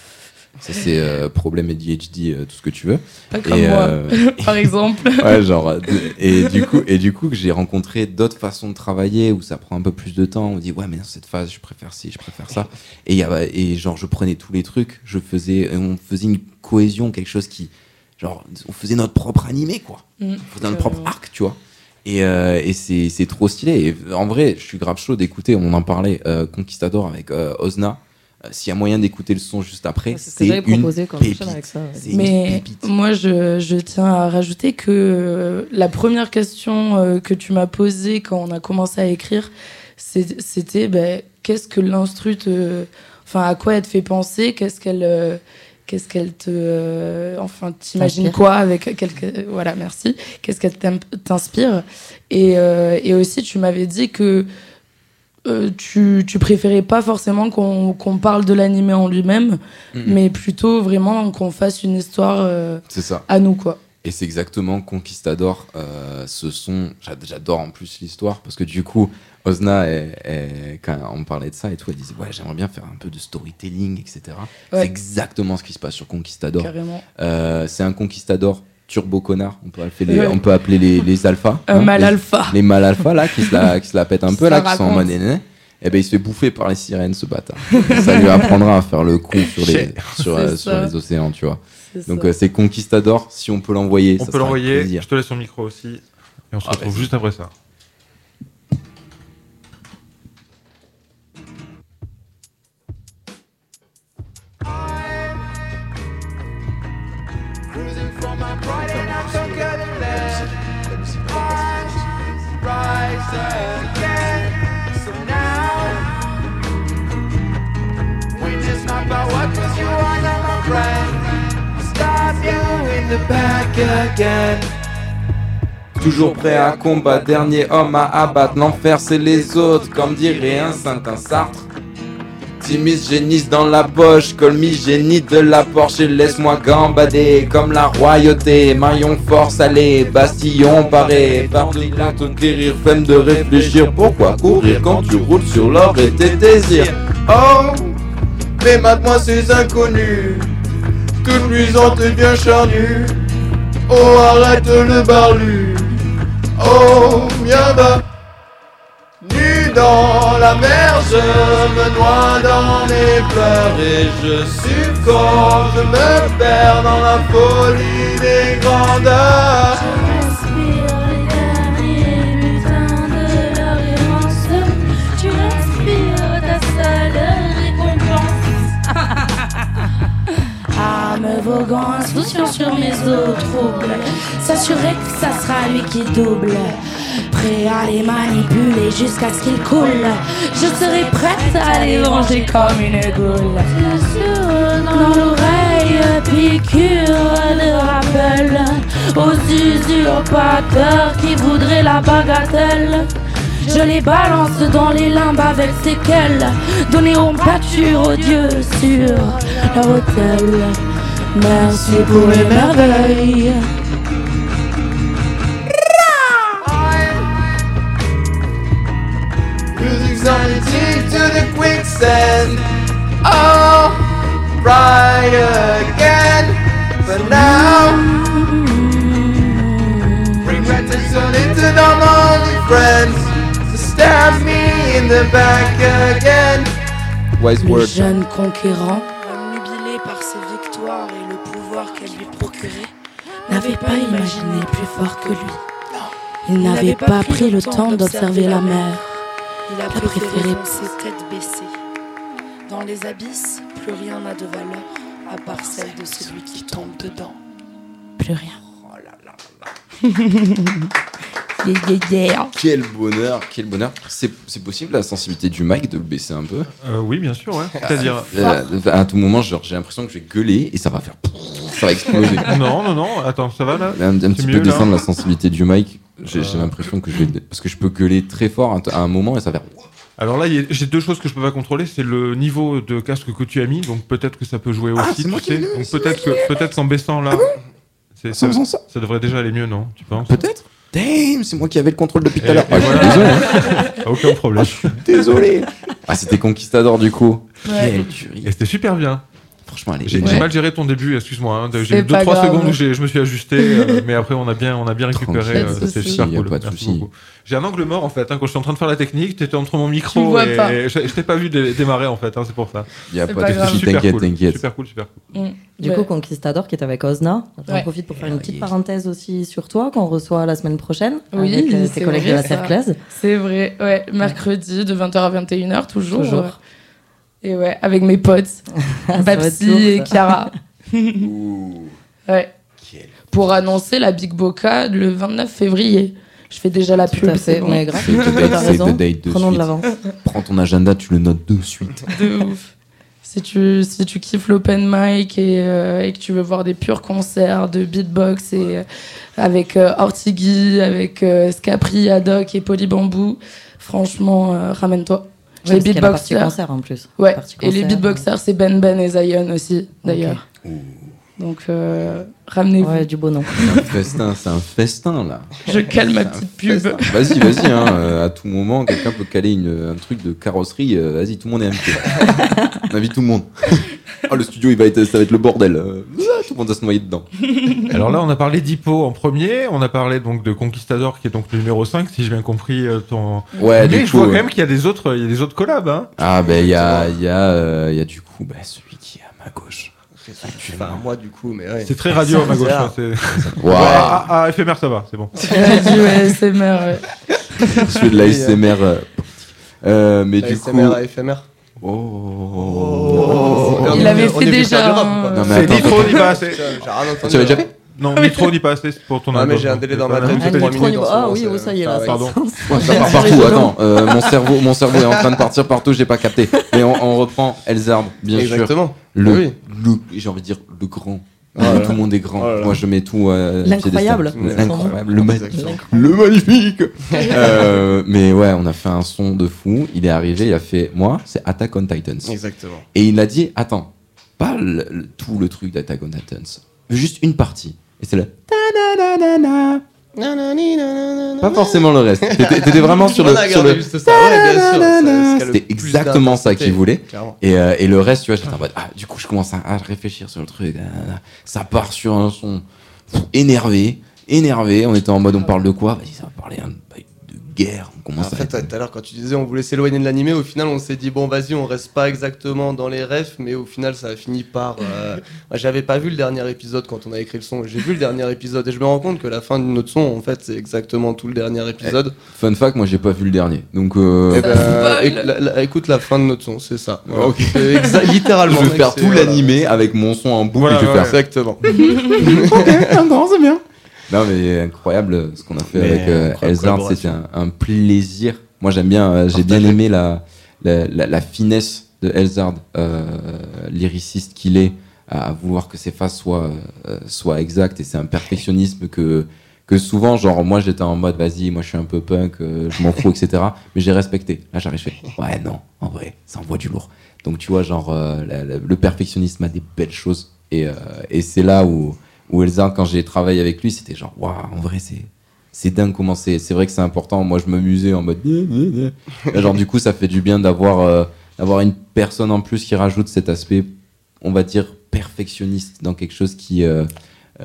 Ça, c'est euh, problème A D H D, euh, tout ce que tu veux. Pas comme Et, moi, euh, par exemple. ouais, genre, euh, et du coup, et du coup, que j'ai rencontré d'autres façons de travailler où ça prend un peu plus de temps. On me dit, ouais, mais dans cette phase, je préfère ci, je préfère ça. Et, y a, et genre, je prenais tous les trucs, je faisais, on faisait une cohésion, quelque chose qui, genre, on faisait notre propre animé, quoi. Mmh, On faisait notre propre arc, tu vois. Et, euh, et c'est, c'est trop stylé. Et en vrai, je suis grave chaud d'écouter, on en parlait, euh, Conquistador avec euh, Ozna. Euh, s'il y a moyen d'écouter le son juste après, Ouais, c'est ce que c'est j'avais une proposé quand pépite. j'enchaîne avec ça, ouais. C'est une Mais pépite. moi, je, je tiens à rajouter que euh, la première question euh, que tu m'as posée quand on a commencé à écrire, c'est- c'était ben, qu'est-ce que l'instru te. Enfin, à quoi elle te fait penser? Qu'est-ce qu'elle. euh, Qu'est-ce qu'elle te. euh, enfin, t'imagines T'inspire. quoi avec quelque. Voilà, merci. Qu'est-ce qu'elle t'im- t'inspire? Et, euh, et aussi, tu m'avais dit que. Euh, tu, tu préférais pas forcément qu'on qu'on parle de l'animé en lui-même, Mhm. mais plutôt vraiment qu'on fasse une histoire euh, C'est ça. à nous, quoi. Et c'est exactement Conquistador. Euh, ce son, j'ad- j'adore en plus l'histoire parce que du coup, Ozna, elle- elle- quand on parlait de ça et tout, elle disait ouais, j'aimerais bien faire un peu de storytelling, et cetera. Ouais. C'est exactement ce qui se passe sur Conquistador. Carrément. Euh, c'est un Conquistador turbo connard. On peut appeler les, Ouais. on peut appeler les, les alphas. Un hein, mal les- alpha. Les mal alpha là qui se la, qui se la pètent un Qui peu se là, la qui sont en racontent. mode néné. Et ben il se fait bouffer par les sirènes ce bâtard. Ça lui apprendra à faire le con sur les, sur, euh, C'est sur ça. les océans, tu vois. C'est Donc ça. euh, c'est Conquistador. Si on peut l'envoyer, On ça peut sera avec l'envoyer. plaisir. Je te laisse ton micro aussi. Et on se Ah, retrouve vas-y. juste après ça. Cruising for my pride and I'm forgetting that I rise again. So now we just talk about what was you are not my friend. Stop you in the back again. Toujours prêt à combattre, dernier homme à abattre. L'enfer c'est les autres, comme dirait un Saint-Un Sartre. Timis génisse dans la poche, colmi génie de la Porsche. Laisse-moi gambader comme la royauté. Maillon force, allez, Bastillon paré. Parti là, te guérir, flemme de réfléchir. Pourquoi courir quand tu roules sur l'or et tes désirs? Oh, mais mate-moi ces inconnus, toute luisante et bien charnue. Oh, arrête le barlu. Oh, viens bas. Nu dans la mer, je me noie dans mes pleurs et je succombe, je me perds dans la folie des grandeurs. Respire les derniers lutins de leur errance. Tu respires ta seule récompense. Âme voguant, insouciant sur mes eaux troubles. S'assurer que ça sera lui qui double. Prêt à les manipuler jusqu'à ce qu'ils coulent. Je serai prête à les venger comme une goule. Dans l'oreille, piqûre de rappel aux usurpateurs qui voudraient la bagatelle. Je les balance dans les limbes avec séquelles, données aux pâtures aux dieux sur leur autel. Merci pour les merveilles. Music's on the deep to the quicksand. Oh, right again. But now, regret to turn into our only friends. So stab me in the back again. Wise Le word. jeune conquérant Obnubilé par ses victoires et le pouvoir qu'elle lui procurait, n'avait pas imaginé plus fort que lui. Il n'avait pas pris le temps d'observer la mer. il a a préféré préféré foncer tête baissée. Dans les abysses, plus rien n'a de valeur, à part celle de celui qui tombe dedans. Plus rien. Quel bonheur, quel bonheur. C'est, c'est possible la sensibilité du mic de le baisser un peu. Euh, oui, bien sûr, ouais. C'est-à-dire. Euh, à tout moment, genre, j'ai l'impression que je vais gueuler et ça va faire. Ça va exploser. Non, non, non, attends, ça va là Un, un petit mieux, peu là descendre la sensibilité du mic. J'ai, j'ai l'impression que je vais. Parce que je peux gueuler très fort à un moment et ça va faire. Alors là, il y a- j'ai deux choses que je peux pas contrôler, c'est le niveau de casque que tu as mis, donc peut-être que ça peut jouer aussi. Ah, c'est moi tu qui sais. l'ai mis, Donc c'est peut-être que peut-être qu'en baissant là, c'est, Ça ça, faisant ça. ça devrait déjà aller mieux, non? Tu penses? Peut-être. Damn, c'est moi qui avais le contrôle depuis tout Et- à l'heure. et Ah, je suis voilà. désolé. hein. Aucun problème. Désolé. Ah, c'était Conquistador du coup. Ouais. Quelle tuerie. Et c'était super bien. Franchement, elle est J'ai Ouais. j'ai mal géré ton début, excuse-moi. Hein. J'ai C'est eu deux pas trois grave. secondes où j'ai- je me suis ajusté, euh, mais après on a bien, on a bien récupéré. Tranquille, euh, pas de C'était souci. super Y a cool. pas de Merci souci. beaucoup. J'ai un angle mort en fait. Hein, quand je suis en train de faire la technique, t'étais entre mon Tu micro vois et pas. je, je t'ai pas vu dé- démarrer en fait. Hein, c'est pour ça. Il y a C'est pas, pas de grave. souci, Super t'inquiète, cool. t'inquiète. Super cool, super cool. Mm. Du Ouais. coup, Conquistador qui est avec Ozna. J'en Ouais. profite pour faire une petite Yeah. parenthèse aussi sur toi qu'on reçoit la semaine prochaine Oui, avec euh, c'est tes collègues vrai, de la ça. Cerclaise. C'est vrai, ouais, mercredi de vingt heures à vingt et une heures, toujours. Toujours. euh, Et ouais, avec mes potes, Ça va être Babsi lourd, et ça. Chiara. Ouh, Ouais. quel- Pour annoncer la Big Boca le vingt-neuf février. Je fais déjà la Tout pub, à c'est fait, bon. mais grave. Save the date, T'as save raison. the date de Prenons de suite. l'avance. Prends ton agenda, tu le notes de suite. De ouf. Si tu, si tu kiffes l'open mic et, euh, et que tu veux voir des purs concerts de beatbox et, euh, avec euh, Ortigui, avec euh, Scapri, Haddock et Polybambou, franchement, euh, ramène-toi. Ouais, parce qu'il y a la partie beatboxers. concert en plus. Ouais, Partie et les concert, beatboxers, c'est Ben Ben et Zion aussi, d'ailleurs. Donc, euh, ramenez-vous. Ouais, du beau nom. C'est un festin, c'est un festin là. Je cale ma C'est un petite pub. festin. Vas-y, vas-y, hein, euh, à tout moment, quelqu'un peut caler une, un truc de carrosserie. euh, vas-y, tout le monde est invité. On invite tout le monde. Ah, le studio, il va être, ça va être le bordel. Euh, ah, tout le monde va se noyer dedans. Alors là, on a parlé d'Hippo en premier. On a parlé donc de Conquistador qui est donc le numéro cinq, si j'ai bien compris euh, ton. Ouais, Mais du je coup. vois quand euh, même qu'il y a des autres, il y a des autres collabs. Hein. Ah, ben, il y a, il y, a, euh, il y a du coup bah, celui qui est à ma gauche. Enfin, moi, du coup, mais ouais. C'est très radio à ma gauche. Hein, c'est... Waouh. Ah, ah, ah, éphémère, ça va, c'est bon. Ouais, du A S M R, ouais. Je fais de l'A S M R. euh, euh, mais du coup. A S M R à éphémère. Oh. Il avait fait déjà un- Non, mais C'est attends, ni trop attends. ni pas assez. J'ai rien entendu. Tu avais déjà fait? Non, ni trop ni pas assez, c'est pour ton Ah, mais album, j'ai un donc délai c'est dans pas ma la tête même de chose. trois Ah, minutes. trop- en ce ah moment, oui, c'est- oh, ça y est, ah là, ouais. ça Pardon. sens. Ouais, ça part partout, attends. Euh, mon, cerveau, mon cerveau est en train de partir partout, j'ai pas capté. Mais on, on reprend Elzard, bien sûr. Exactement. Le, Oui. le- j'ai envie de dire le grand. Oh là tout là. le monde est grand. Oh là là. Moi, je mets tout. euh, L'incroyable. piédestal. L'incroyable. Le, ma- Exactement. le magnifique. Euh, mais ouais, on a fait un son de fou. Il est arrivé, il a fait moi, c'est Attack on Titans. Exactement. Et il a dit attends, pas le- le- tout le truc d'Attack on Titans, juste une partie. Et c'est le ta-na-na-na-na. Pas forcément le reste. T'étais t'étais vraiment sur le. On a sur gardé le juste ça, ouais, bien sûr. c'est ce qui a le C'était plus exactement ça d'intensité, qu'il voulait. clairement. Et, euh, et le reste, tu vois, j'étais en mode, ah, du coup, je commence à, à réfléchir sur le truc. nanana. Ça part sur un son pff, énervé, énervé. On était en mode, on parle de quoi? Vas-y, ça va parler hein, de guerre. On En commence fait, à. tout à l'heure, quand tu disais on voulait s'éloigner de l'animé, au final, on s'est dit bon, vas-y, on reste pas exactement dans les refs, mais au final, ça a fini par. euh, Moi, j'avais pas vu le dernier épisode quand on a écrit le son. J'ai vu le dernier épisode et je me rends compte que la fin de notre son, en fait, c'est exactement tout le dernier épisode. Fun fact, moi, j'ai pas vu le dernier. Donc, euh, Eh ben, spoil. éc- la- la- écoute la fin de notre son, c'est ça. Voilà. Ok. C'est exa- littéralement. je vais mec, faire c'est- tout voilà. l'animé avec mon son en boucle. Voilà, et je vais ouais. faire. Exactement. Ok, c'est bien. Non, mais incroyable ce qu'on a fait Mais avec euh, incroyable Elzard, collaboration. c'était un, un plaisir. Moi, j'aime bien, euh, j'ai bien Partagé. aimé la, la, la, la finesse de Elzard, euh, lyriciste qu'il est, à vouloir que ses phases soient, euh, soient exactes. Et c'est un perfectionnisme que, que souvent, genre, moi, j'étais en mode, vas-y, moi, je suis un peu punk, euh, je m'en fous, et cetera. Mais j'ai respecté. Là, j'arrive, je fais, ouais, non, en vrai, ça envoie du lourd. Donc, tu vois, genre, euh, la- la- le perfectionnisme a des belles choses. Et, euh, et c'est là où, où Elzard, quand j'ai travaillé avec lui, c'était genre, waouh, en vrai, c'est. C'est dingue comment c'est. C'est vrai que c'est important. Moi, je m'amusais en mode. Là, genre, du coup, ça fait du bien d'avoir euh, d'avoir une personne en plus qui rajoute cet aspect, on va dire, perfectionniste dans quelque chose qui euh, euh,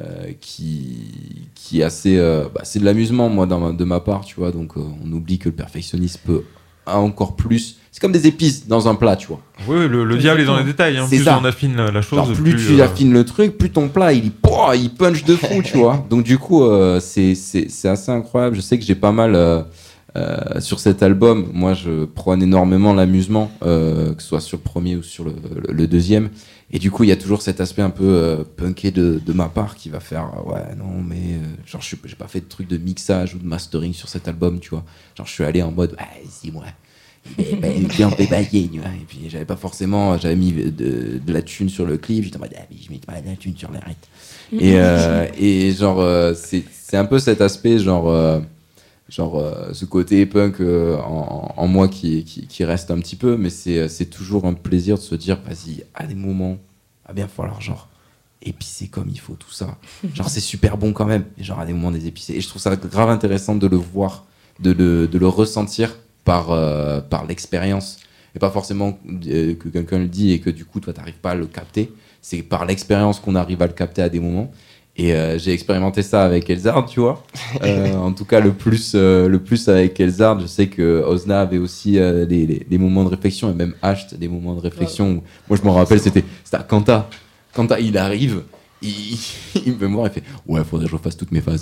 qui qui est assez. euh, bah, c'est de l'amusement, moi, dans ma- de ma part, tu vois. Donc, euh, on oublie que le perfectionnisme peut encore plus. C'est comme des épices dans un plat, tu vois. Oui, le, le diable est dans les détails. Hein. C'est Plus ça. on affine la, la chose, Genre, plus, tu euh, affines le truc, plus ton plat il, pouah, il punch de fou, tu vois. Donc du coup, euh, c'est c'est c'est assez incroyable. Je sais que j'ai pas mal euh, euh, sur cet album. Moi, je prône énormément l'amusement, euh, que ce soit sur le premier ou sur le, le, le deuxième. Et du coup, il y a toujours cet aspect un peu euh, punké de, de ma part qui va faire euh, ouais non mais euh, genre je suis- j'ai pas fait de truc de mixage ou de mastering sur cet album, tu vois. Genre je suis allé en mode ouais si moi. J'ai un peu baillé, tu vois. Et puis j'avais pas forcément, j'avais mis de, de la thune sur le clip, j'étais en mode, ah, mais je mets pas de la thune sur l'arrête. Et, euh, et genre, euh, c'est c'est un peu cet aspect, genre, euh, genre euh, ce côté punk euh, en, en moi qui, qui, qui reste un petit peu, mais c'est c'est toujours un plaisir de se dire, vas-y, à des moments, va bien falloir, genre, épicer comme il faut, tout ça. Genre, c'est super bon quand même, et genre, à des moments, des épicés. Et je trouve ça grave intéressant de le voir, de le, de le ressentir par, euh, par l'expérience et pas forcément euh, que quelqu'un le dit et que du coup toi t'arrives pas à le capter. C'est par l'expérience qu'on arrive à le capter à des moments. Et euh, j'ai expérimenté ça avec Elzard, tu vois. Euh, en tout cas, le plus, euh, le plus avec Elzard, je sais que Ozna avait aussi euh, des, des, des moments de réflexion, et même Asht, des moments de réflexion. Où, moi, je me rappelle, c'était, c'était à Kanta. Kanta, il arrive, il, il, il me voit, il fait « Ouais, faudrait que je refasse toutes mes phases. »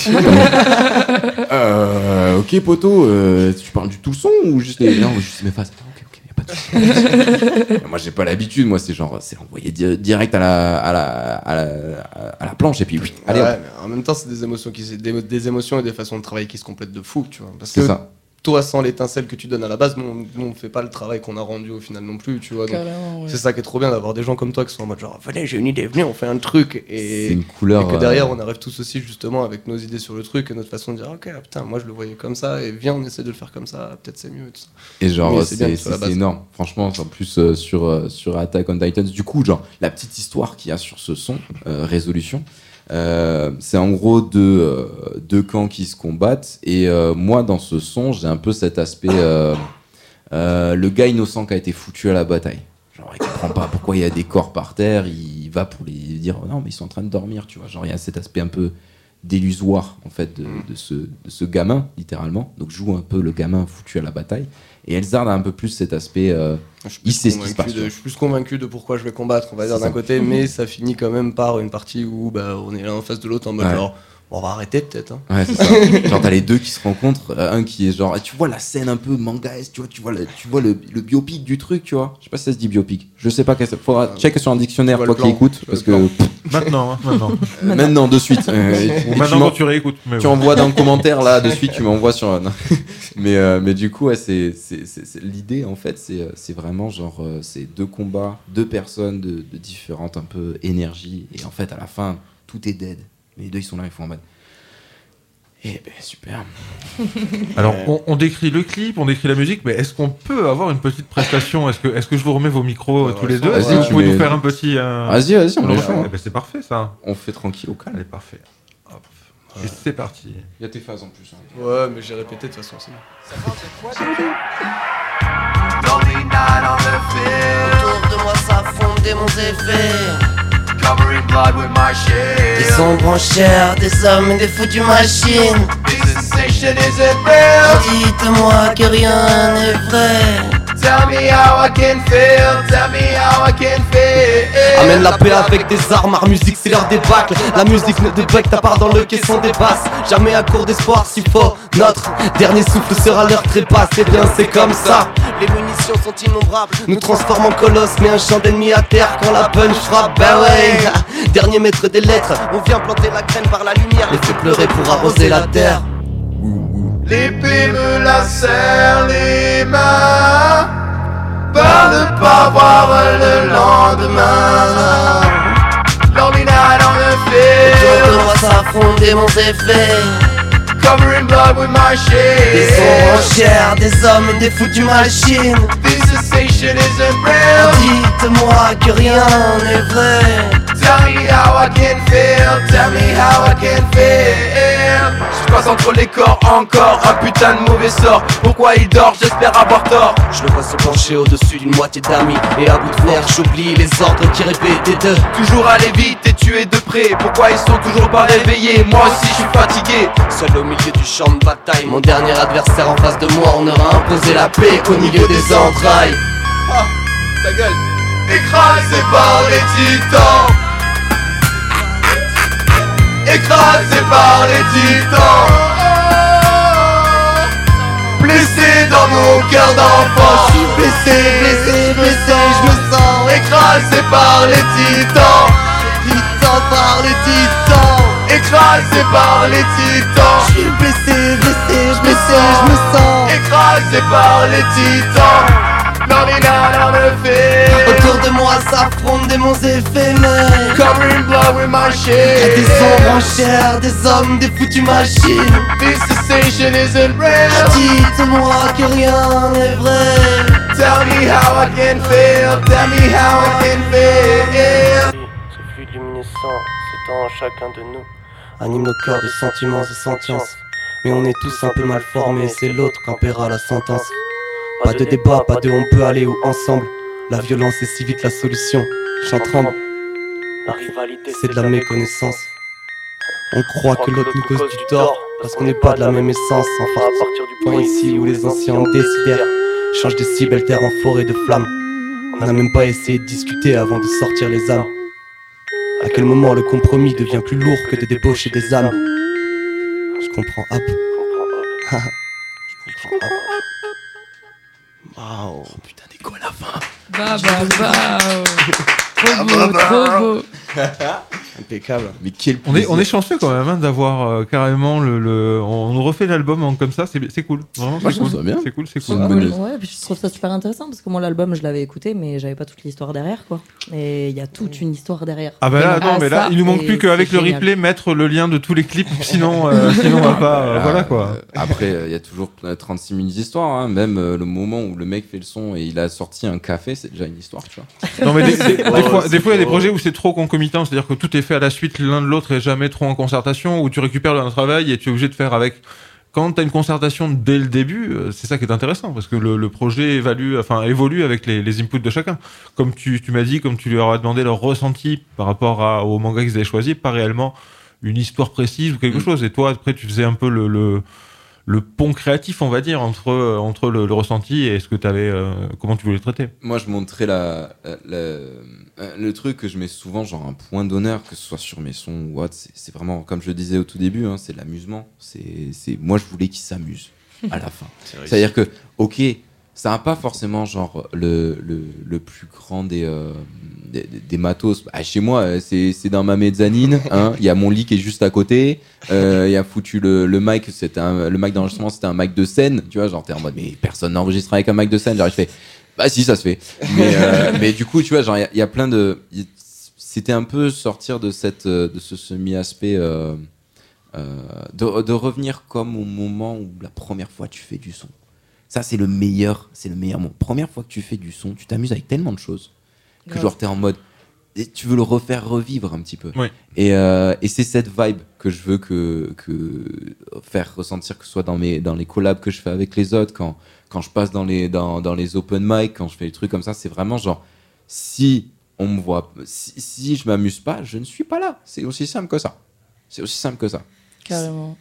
euh, Ok, poto, euh, tu parles du tout le son ou juste les... Non, juste mes phases. Ok, ok, y a pas de souci. Moi, j'ai pas l'habitude, moi, c'est genre, c'est envoyé di- direct à la, à, la, à, la, à la planche et puis oui, allez. Ouais, hop. mais en même temps, c'est des émotions, qui, c'est des, des émotions et des façons de travailler qui se complètent de fou, tu vois. Parce C'est que ça. toi, sans l'étincelle que tu donnes à la base, nous, on, nous, on fait pas le travail qu'on a rendu au final non plus, tu vois. Donc, Carrément, ouais. c'est ça qui est trop bien d'avoir des gens comme toi qui sont en mode genre, venez, j'ai une idée, venez, on fait un truc. Et, C'est une couleur. et que derrière, euh, on arrive tous aussi justement avec nos idées sur le truc et notre façon de dire, ok, ah, putain, moi je le voyais comme ça, et viens, on essaie de le faire comme ça, peut-être c'est mieux. Tout ça. Et genre, Mais c'est, c'est bien c'est, que ce soit la c'est base. énorme. Franchement, en plus euh, sur, euh, sur Attack on Titans. Du coup, genre, la petite histoire qu'il y a sur ce son, euh, Résolution, euh, c'est en gros deux, euh, deux camps qui se combattent. Et euh, moi, dans ce son, j'ai un peu cet aspect. Euh, euh, le gars innocent qui a été foutu à la bataille. Genre, il comprend pas pourquoi il y a des corps par terre. Il va pour les dire non, mais ils sont en train de dormir, tu vois. Genre, il y a cet aspect un peu délusoire en fait de, de, ce, de ce gamin littéralement, donc je joue un peu le gamin foutu à la bataille, et Elzard a un peu plus cet aspect euh, Je suis il plus sait ce qui se convaincu passe, de- je suis plus convaincu de pourquoi je vais combattre, on va dire C'est d'un ça. côté, mais ça finit quand même par une partie où bah, on est l'un en face de l'autre en mode Ouais. genre, on va arrêter peut-être. Hein. ouais c'est ça. Genre t'as les deux qui se rencontrent, euh, un qui est genre, tu vois la scène un peu mangaesque, tu vois, tu vois, le, tu vois le, le biopic du truc, tu vois, je sais pas si ça se dit biopic, je sais pas, qu'est-ce que ça faudra check sur un dictionnaire Je toi vois qui le plan. écoutes, Je parce vois le que Maintenant, hein, maintenant. euh, maintenant de suite, euh, et- et Ou tu maintenant m'en- quand tu réécoutes. Mais tu bon. envoies dans le commentaire là de suite, tu m'envoies sur non. mais euh, mais du coup ouais, c'est, c'est, c'est, c'est- l'idée en fait c'est, euh, c'est vraiment genre euh, c'est deux combats, deux personnes de, de différentes un peu énergies, et en fait à la fin tout est dead, mais les deux ils sont là, ils font en mode eh ben super. Alors, on, on décrit le clip, on décrit la musique, mais est-ce qu'on peut avoir une petite prestation? Est-ce que, est-ce que je vous remets vos micros euh, Ouais, tous les ouais, deux? vas-y, Est-ce que vous tu pouvez mets- nous faire un petit. euh, Vas-y vas-y on on le le refait, fait. hein. Eh ben, c'est parfait ça. On fait tranquille au calme. Allez, parfait. Hop. Et c'est parti. Il y a tes phases en plus. Hein. Ouais, mais j'ai répété de toute façon, c'est bon. Lonely night on the field, Autour de moi ça fonde des monts effets. covering blood with my Des shield. ombres en chair, des hommes et des foutues machines. This sensation isn't real. Dites-moi que rien n'est vrai. Tell me how I can feel. Tell me how I can feel. Amène la paix avec des armes, art musique c'est leur débâcle. La musique ne débecte ta part dans le caisson des basses. Jamais à court d'espoir s'il faut. Notre dernier souffle sera leur trépas. C'est bien, c'est comme ça. Les munitions sont innombrables. Nous transformons en colosse, mais un champ d'ennemis à terre quand la punch frappe. Bah ouais. Dernier maître des lettres. On vient planter la graine par la lumière. Les fait pleurer pour arroser la terre. L'épée me lacère les mains. Peur de pas voir le lendemain. Lonely night on the Autour de field, moi ça fonde des monts effets. covering blood with my Des ombres en shield. chair, des hommes et des foutues machines. This sensation isn't real. Dites-moi que rien n'est vrai. Tell me how I can feel. Tell me how I can feel. Je passe entre les corps encore un putain de mauvais sort. Pourquoi il dort? J'espère avoir tort. Je le vois se pencher au-dessus d'une moitié d'amis. Et à bout de nerfs, j'oublie les ordres qui répétaient d'eux. Toujours aller vite et tuer de près. Pourquoi ils sont toujours pas réveillés? Moi aussi je suis fatigué. Seul au milieu du champ de bataille, mon dernier adversaire en face de moi, on aura imposé la paix au milieu des entrailles. Ah, ta gueule. Écrasé par les titans. Écrasé par les titans. Blessé dans mon cœur d'enfant. Je suis blessé, blessé, blessé, je me sens écrasé par les titans. Titans par les titans. Écrasé par les titans. Je suis blessé, blessé, je me sens, je me sens écrasé par les titans. Lonely night on the field, Autour de moi s'affrontent des monts éphémères. covering blood with my shield. Des ombres en chair, des hommes, des foutues machines. This sensation isn't real. Dites-moi que rien n'est vrai. Tell me how I can feel. Tell me how I can feel. Ce fluide luminescent s'étend en chacun de nous, anime nos cœurs de sentiments et sentiences. Mais on est tous un peu mal formés, c'est l'autre qu'en paiera la sentence. Pas de débat, pas de on peut aller où ensemble. La violence est si vite la solution. J'en tremble. La rivalité c'est de la méconnaissance. On croit que l'autre nous cause du tort parce qu'on n'est pas de la même essence. Enfin, à partir du point ici où les anciens ont décidé, change de cible, elle terre en forêt de flammes. On n'a même pas essayé de discuter avant de sortir les âmes. À quel moment le compromis devient plus lourd que de débaucher des âmes? Je comprends hop. Je comprends hop. Waouh, putain d'écho à la fin. Bah bah bah. Trop beau, trop beau. Impeccable. Mais quel On est, on est chanceux quand même hein, d'avoir euh, carrément le, le. On nous refait l'album en- comme ça, c'est, c'est cool. Vraiment, Moi, c'est je trouve cool. ça bien. C'est cool, c'est C'est cool. une bonne- Ouais, puis je trouve ça super intéressant parce que moi, l'album, je l'avais écouté, mais j'avais pas toute l'histoire derrière, quoi. Et il y a toute une histoire derrière. Ah bah là, Vraiment. non, mais là, ça, il nous manque et plus qu'avec c'est le génial. replay mettre le lien de tous les clips, sinon, euh, sinon on va pas. euh, Ah, voilà quoi. euh, après, il y a toujours euh, trente-six minutes d'histoire. Hein. Même euh, le moment où le mec fait le son et il a sorti un café, c'est déjà une histoire, tu vois. Non mais des, des- des Oh, fois, c'est des fois il y a des beau. projets où c'est trop concomitant, c'est-à-dire que tout est fait à la suite l'un de l'autre et jamais trop en concertation, où tu récupères un travail et tu es obligé de faire avec. Quand tu as une concertation dès le début, euh, c'est ça qui est intéressant parce que le, le projet évalue, enfin évolue avec les, les inputs de chacun. Comme tu, tu m'as dit, comme tu leur as demandé leur ressenti par rapport à, au manga qu'ils avaient choisi, pas réellement une histoire précise ou quelque Mm. chose. Et toi après tu faisais un peu le, le le pont créatif, on va dire, entre, euh, entre le, le ressenti et ce que tu avais, euh, comment tu voulais le traiter. Moi, je montrais la, la- la- euh, le truc que je mets souvent, genre un point d'honneur, que ce soit sur mes sons ou autre. C'est, c'est vraiment, comme je le disais au tout début, hein, c'est l'amusement. C'est, c'est, moi, je voulais qu'ils s'amusent à la fin. C'est-à-dire que, ok, ça n'a pas forcément genre le, le, le plus grand des, euh, des, des- des matos. Bah, chez moi, euh, c'est, c'est dans ma mezzanine. hein. Il y a mon lit qui est juste à côté. Euh, Il y a foutu le, le mic. C'était un, le mic d'enregistrement, c'était un mic de scène. Tu vois, genre t'es en mode, mais personne n'enregistre avec un mic de scène. Genre, je fais, bah si, ça se fait. Mais, euh, mais du coup, tu vois, genre il y a- il y, a plein de. y- C'était un peu sortir de cette, euh, de ce semi-aspect. Euh, euh, de, de revenir comme au moment où la première fois tu fais du son. Ça, c'est le meilleur, c'est le meilleur moment. Première fois que tu fais du son, tu t'amuses avec tellement de choses que Grave. genre t'es en mode, et tu veux le refaire revivre un petit peu. Oui. Et, euh, et c'est cette vibe que je veux que, que faire ressentir, que ce soit dans mes dans les collabs que je fais avec les autres, quand quand je passe dans les dans, dans les open mic, quand je fais des trucs comme ça, c'est vraiment genre si on me voit, si, si je m'amuse pas, je ne suis pas là. C'est aussi simple que ça. C'est aussi simple que ça. Carrément.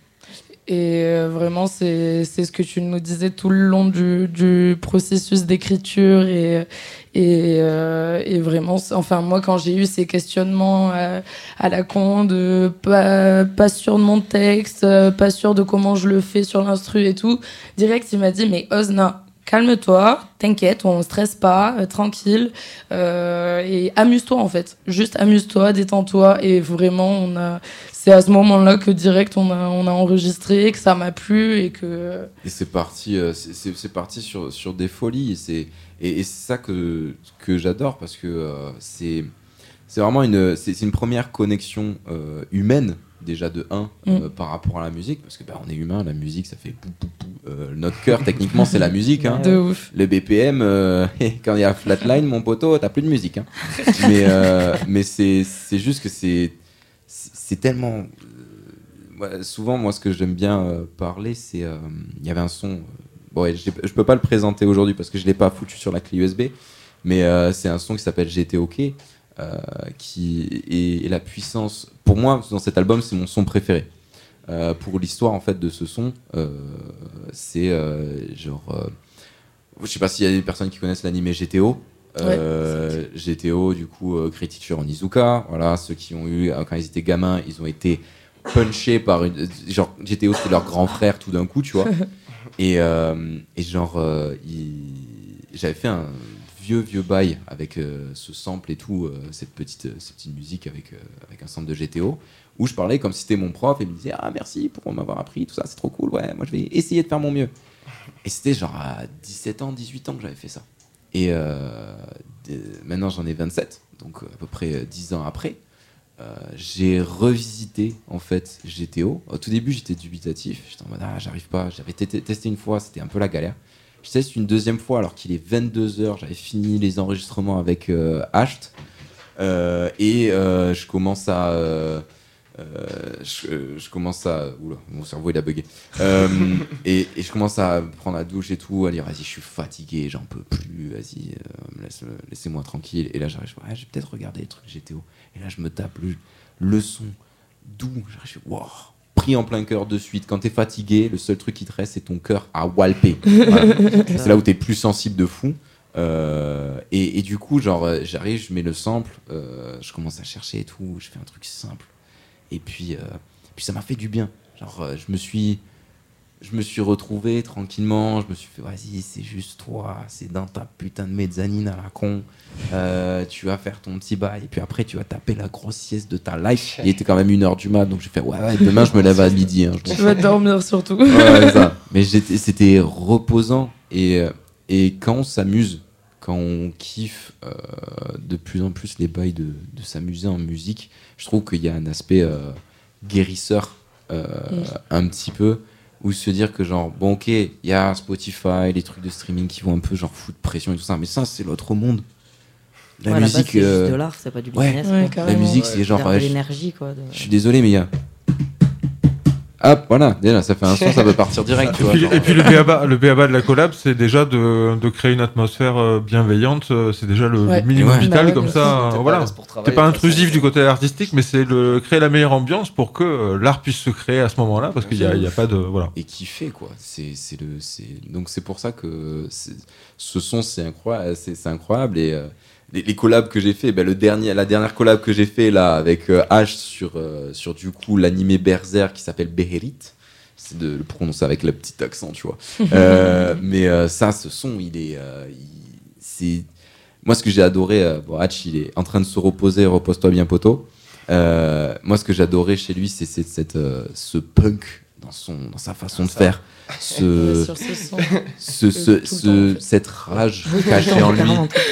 Et euh, vraiment, c'est c'est ce que tu nous disais tout le long du, du processus d'écriture. Et, et, euh, et vraiment, c'est- enfin, moi, quand j'ai eu ces questionnements euh, à la con, de pas, pas sûr de mon texte, euh, pas sûr de comment je le fais sur l'instru et tout, direct, il m'a dit, mais Ozna, calme-toi, t'inquiète, on stresse pas, euh, tranquille, euh, et amuse-toi en fait. Juste amuse-toi, détends-toi, et vraiment, on a, c'est à ce moment-là que direct on a, on a enregistré, que ça m'a plu et que. Et c'est parti, euh, c'est, c'est, c'est parti sur, sur des folies. Et c'est, et, et c'est ça que, que j'adore parce que euh, c'est, c'est vraiment une, c'est, c'est une première connexion euh, humaine, déjà de un, euh, Mm. par rapport à la musique. Parce que bah, on est humain, la musique ça fait pou, pou, pou. Euh, notre cœur, techniquement, c'est la musique. Hein. De ouf. Le B P M, euh, quand il y a flatline, mon poteau, t'as plus de musique. Hein. Mais, euh, mais c'est, c'est juste que c'est, c'est, c'est tellement. euh, ouais, souvent, moi, ce que j'aime bien euh, parler, c'est. euh, Il y avait un son. euh, bon, ouais, j'ai- je peux pas le présenter aujourd'hui parce que je l'ai pas foutu sur la clé U S B. Mais euh, c'est un son qui s'appelle J'étais OK. Euh, qui est, est la puissance. Pour moi, dans cet album, c'est mon son préféré. Euh, pour l'histoire en fait de ce son, euh, c'est euh, genre, euh, je sais pas s'il y a des personnes qui connaissent l'anime G T O. Euh, G T O, du coup, euh, Critique en Izuka. Voilà, ceux qui ont eu euh, quand ils étaient gamins, ils ont été punchés par une, genre G T O, c'était leur grand frère tout d'un coup, tu vois. Et, euh, et genre, euh, il- j'avais fait un vieux vieux bail avec euh, ce sample et tout, euh, cette petite cette petite musique avec euh, avec un sample de G T O. Où je parlais comme si c'était mon prof et il me disait ah merci pour m'avoir appris tout ça, c'est trop cool, ouais moi je vais essayer de faire mon mieux. Et c'était genre à dix-sept ans, dix-huit ans que j'avais fait ça. Et euh, de- maintenant j'en ai vingt-sept, donc à peu près dix ans après, euh, j'ai revisité en fait G T O. Au tout début j'étais dubitatif, j'étais en mode ah j'arrive pas, j'avais t- testé une fois, c'était un peu la galère. Je teste une deuxième fois alors qu'il est vingt-deux heures, j'avais fini les enregistrements avec euh, Asht, euh, et euh, je commence à... Euh, euh, je, je commence à... Oula, mon cerveau il a bugué. Euh, et, et je commence à prendre la douche et tout, à dire vas-y, je suis fatigué, j'en peux plus, vas-y, euh, laisse, laissez-moi tranquille. Et là j'arrive, je, ouais, je vais peut-être regarder les trucs G T O. Et là je me tape le, le son doux, j'arrive, je fais wow, pris en plein cœur de suite. Quand t'es fatigué, le seul truc qui te reste c'est ton cœur à walper. Voilà. C'est là où t'es plus sensible de fou. Euh, et, et du coup, genre, j'arrive, je mets le sample, euh, je commence à chercher et tout, je fais un truc simple. Et puis, euh, puis ça m'a fait du bien. Genre, euh, je me suis, je me suis retrouvé tranquillement. Je me suis fait, vas-y, c'est juste toi, c'est dans ta putain de mezzanine à la con. Euh, tu vas faire ton petit bail. Et puis après, tu vas taper la grosse sieste de ta life. Il était quand même une heure du mat, donc j'ai fait, ouais, ouais, demain je me lève à midi. Hein, tu vas dormir surtout. Ouais, ça. Mais j'étais, c'était reposant et euh, Et quand on s'amuse, quand on kiffe euh, de plus en plus les bails de, de s'amuser en musique, je trouve qu'il y a un aspect euh, guérisseur euh, mmh. un petit peu, où se dire que genre, bon ok, il y a Spotify, les trucs de streaming qui vont un peu genre foutre pression et tout ça, mais ça c'est l'autre monde. La ouais, musique... c'est euh... juste de l'art, c'est pas du business. Ouais, quoi. la musique ouais. c'est genre... de l'énergie quoi. De... Je suis désolé mais il y a... Hop, voilà, déjà ça fait un son, ça peut partir direct. Tu et, vois, puis, genre... et puis le B A B A, le B A B A de la collab, c'est déjà de, de créer une atmosphère bienveillante, c'est déjà le, ouais. le minimum ouais. vital, bah ouais, comme ça. T'es voilà. Pas T'es pas intrusif du côté artistique, mais c'est le, créer la meilleure ambiance pour que euh, l'art puisse se créer à ce moment-là, parce qu'il n'y a, y a pas de. Voilà. Et kiffer, quoi. C'est, c'est le, c'est... Donc c'est pour ça que c'est... ce son, c'est incroyable. C'est, c'est incroyable et. Euh... Les, les collabs que j'ai fait, ben le dernier, la dernière collab que j'ai fait là avec euh, H sur, euh, sur du coup l'animé Berserk qui s'appelle Beherit, c'est de le prononcer avec le petit accent, tu vois. euh, mais euh, ça, ce son, il est, euh, il, c'est moi ce que j'ai adoré. Euh, bon, H, il est en train de se reposer, repose-toi bien, poteau. Euh, moi, ce que j'adorais chez lui, c'est, c'est cette, euh, ce punk dans son, dans sa façon de faire. Ce, sur ce son. ce, ce, ce, temps, en fait. Cette rage cachée en lui.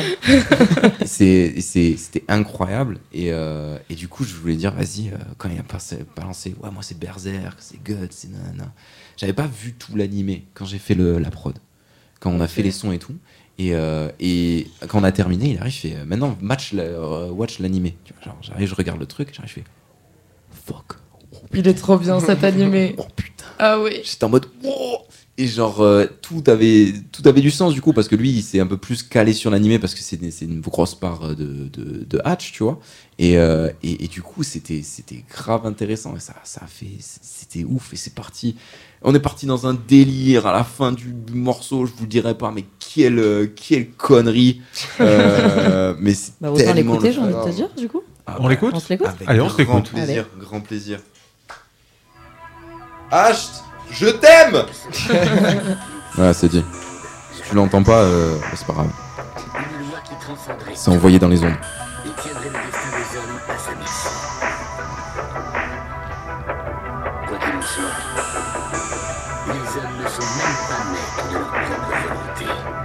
c'est, c'est, c'était incroyable. Et, euh, et du coup, je voulais dire, vas-y, euh, quand il a passé, balancé, ouais, moi c'est Berserk, c'est Guts, c'est nanana. J'avais pas vu tout l'animé quand j'ai fait le, la prod, quand on a fait les sons et tout. Et, euh, et quand on a terminé, il arrive, il fait, maintenant, match la, euh, watch l'animé. Tu vois, genre, j'arrive, je regarde le truc, j'arrive, je fais, fuck. Il est trop bien cet animé. Oh putain. Ah oui. J'étais en mode wow. Et genre euh, tout avait tout avait du sens du coup parce que lui il s'est un peu plus calé sur l'animé parce que c'est, c'est une grosse part de de, de Hatch, tu vois. Et, euh, et et du coup c'était c'était grave intéressant et ça ça a fait c'était ouf et c'est parti. On est parti dans un délire à la fin du morceau, je vous dirais pas mais quelle quelle connerie. Euh, mais c'est bah, autant tellement l'écouter, le... j'ai envie de te dire du coup. Ah, on l'écoute. On se l'écoute. Avec Allez, on se grand l'écoute. plaisir, Allez. grand plaisir. H, je t'aime. Voilà, c'est dit. Si tu l'entends pas, euh, c'est pas grave. C'est envoyé dans les ondes. Quoi qu'il en soit, les hommes ne sont même pas maîtres de leur propre volonté.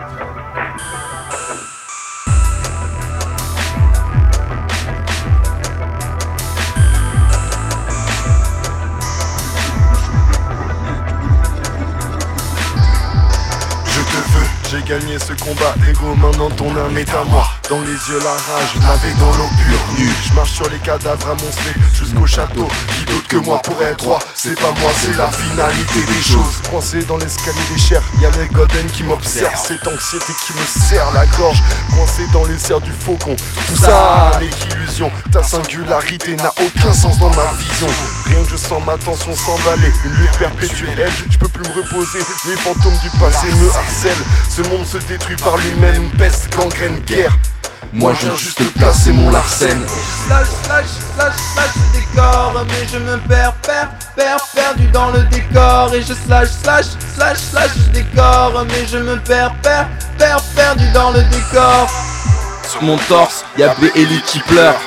J'ai gagné ce combat, ego, maintenant ton âme est à moi. Dans les yeux la rage, navé dans l'eau pure, nu. Je marche sur les cadavres amoncelés jusqu'au château. Qui d'autre que moi pour être roi? C'est pas moi, c'est la finalité des choses. Coincé dans l'escalier des chairs, y'a les golden qui m'observent. Cette anxiété qui me serre la gorge. Coincé dans les airs du faucon. Tout ça n'est qu'illusion. Ta singularité n'a aucun sens dans ma vision. Rien que je sens ma tension s'emballer. Une lutte perpétuelle, je peux plus me reposer. Les fantômes du passé me harcèlent. Ce monde se détruit par lui-même, peste, gangrène, guerre. Moi je viens juste placer mon Larsen. Slash, slash, slash, slash le décor. Mais je me perds, perds, perds, perdu dans le décor. Et je slash, slash, slash, slash le décor. Mais je me perds, perds, perds, perdu dans le décor. Sur mon torse, y'a B L U qui pleure.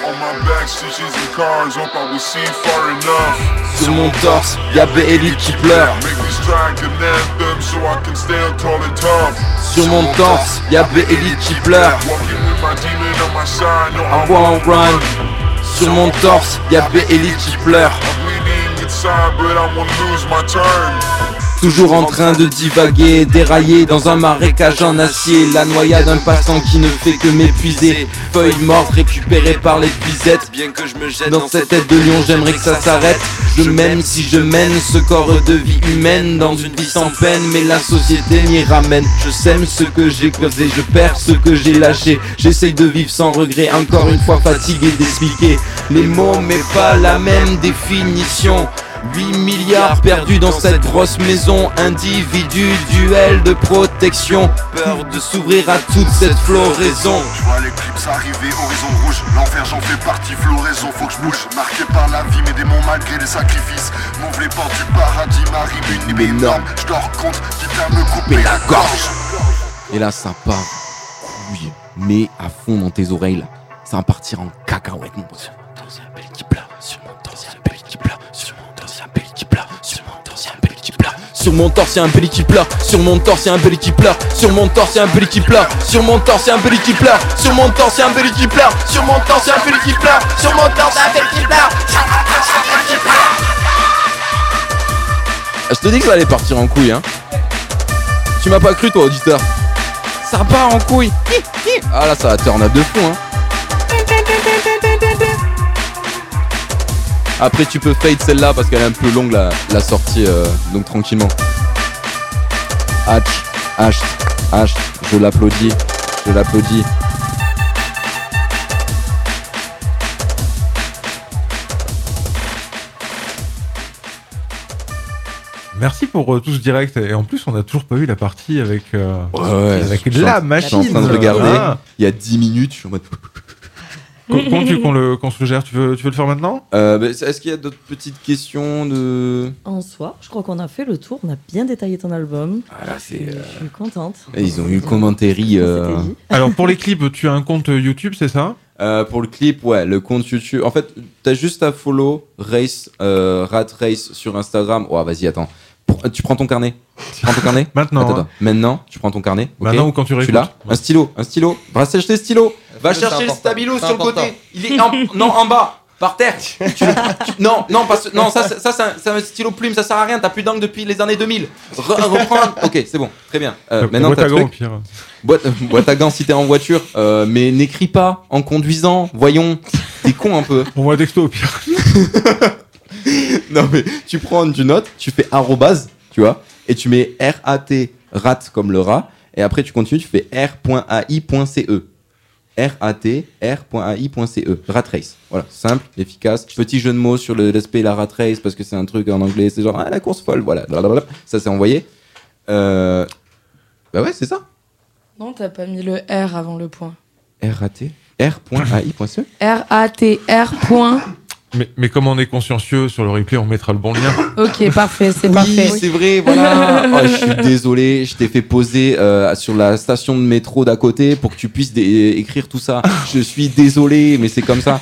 Sur mon torse, y'a B L U qui pleure. Sur mon torse, y'a B L U qui pleure. I wanna run. Sur mon torse, y'a B L U qui pleure. toujours en train de divaguer, dérailler dans un marécage en acier. La noyade d'un passant qui ne fait que m'épuiser. Feuilles mortes récupérées par les puisettes. Bien que je me jette dans cette tête de lion, j'aimerais que ça s'arrête. Je mène si je mène ce corps de vie humaine dans une vie sans peine, mais la société m'y ramène. Je sème ce que j'ai causé, je perds ce que j'ai lâché. J'essaye de vivre sans regret, encore une fois fatigué d'expliquer les mots mais pas la même définition. huit milliards perdus dans cette grosse maison. Individu, duel de protection. Peur de s'ouvrir à toute cette floraison. Je vois l'éclipse arriver, horizon rouge. L'enfer j'en fais partie, floraison, faut que je bouge. Marqué par la vie, mes démons malgré les sacrifices. M'ouvre les portes du paradis, ma rime une énorme. Je dors compte, quitte à me couper la gorge. Et là ça part couille, mais à fond dans tes oreilles là. Ça va partir en cacahuète mon pote. Sur mon torse, il y a un pelli qui pleure. Sur mon torse, il y a un pelli qui pleure. Sur mon torse, il y a un pelli qui pleure. Sur mon torse, il y a un pelli qui pleure. Sur mon torse, il y a un pelli qui pleure. Sur mon torse, il y a un pelli qui pleure. Sur mon torse, il y a un pelli qui pleure. Sur mon torse, il y a un pelli qui pleure. Sur mon torse, il y a un pelli qui pleure. Sur mon torse, il y a un pelli qui pleure. Sur mon torse, il y a un pelli qui pleure. Je te dis que ça allait partir en couille, hein. Tu m'as pas cru, toi, auditeur. Ça part en couille. Ah là, ça va turn up de fou, hein. Après, tu peux fade celle-là parce qu'elle est un peu longue la, la sortie, euh, donc tranquillement. H, H, H, je l'applaudis, je l'applaudis. Merci pour euh, tout ce direct. Et en plus, on n'a toujours pas eu la partie avec, euh, Ouais, ouais, avec je suis la en- machine. Je suis en train de regarder. Ah. Il y a dix minutes, je suis en mode. Comment comment tu veux qu'on le, qu'on se le gère, tu veux, tu veux le faire maintenant? Euh, bah, est-ce qu'il y a d'autres petites questions de. En soi, je crois qu'on a fait le tour, on a bien détaillé ton album. Ah là, c'est. Je suis contente. Et ils ont eu le commentaire. Euh... Alors, pour les clips, tu as un compte YouTube, c'est ça? Euh, pour le clip, ouais, le compte YouTube. En fait, t'as juste à follow Race, euh, Rat Race sur Instagram. Oh, vas-y, attends. Pour- Tu prends ton carnet. Tu prends ton carnet. Maintenant, Attends, hein. attends. Maintenant, tu prends ton carnet. ok Maintenant ou quand tu Tu réécoutes. l'as. Un stylo, un stylo. Va chercher le stylo. Va C'est chercher le important. stabilo C'est sur le important. côté. Il est en... non en bas, par terre. Tu le- tu- Non, non, parce... non, ça, c'est- ça c'est un, c'est un stylo plume, ça sert à rien. T'as plus d'encre depuis les années deux mille. Re- reprends. Ok, c'est bon, très bien. Euh, Euh, maintenant, boîte t'as à le gants, au truc. pire. Boîte, boîte à gants si t'es en voiture, euh, mais n'écris pas en conduisant. Voyons, t'es con un peu. On voit un texto au pire. Non mais tu prends du note, tu fais arrobase, tu vois, et tu mets R A T, rat comme le rat, et après tu continues, tu fais r.ai.ce. R A T, R.ai.ce. Rat race. Voilà, simple, efficace. Petit jeu de mots sur le- l'aspect la rat race, parce que c'est un truc en anglais, c'est genre, ah, la course folle, voilà. Blablabla. Ça c'est envoyé. Euh... Bah ouais, c'est ça. Non, t'as pas mis le R avant le point. R A T, R.ai.ce. R A T R point. Mais, mais comme on est consciencieux, sur le replay, on mettra le bon lien. Ok, parfait, c'est Oui, parfait. c'est vrai, voilà. Oh, je suis désolé, je t'ai fait poser euh, sur la station de métro d'à côté pour que tu puisses dé- écrire tout ça. Je suis désolé, mais c'est comme ça.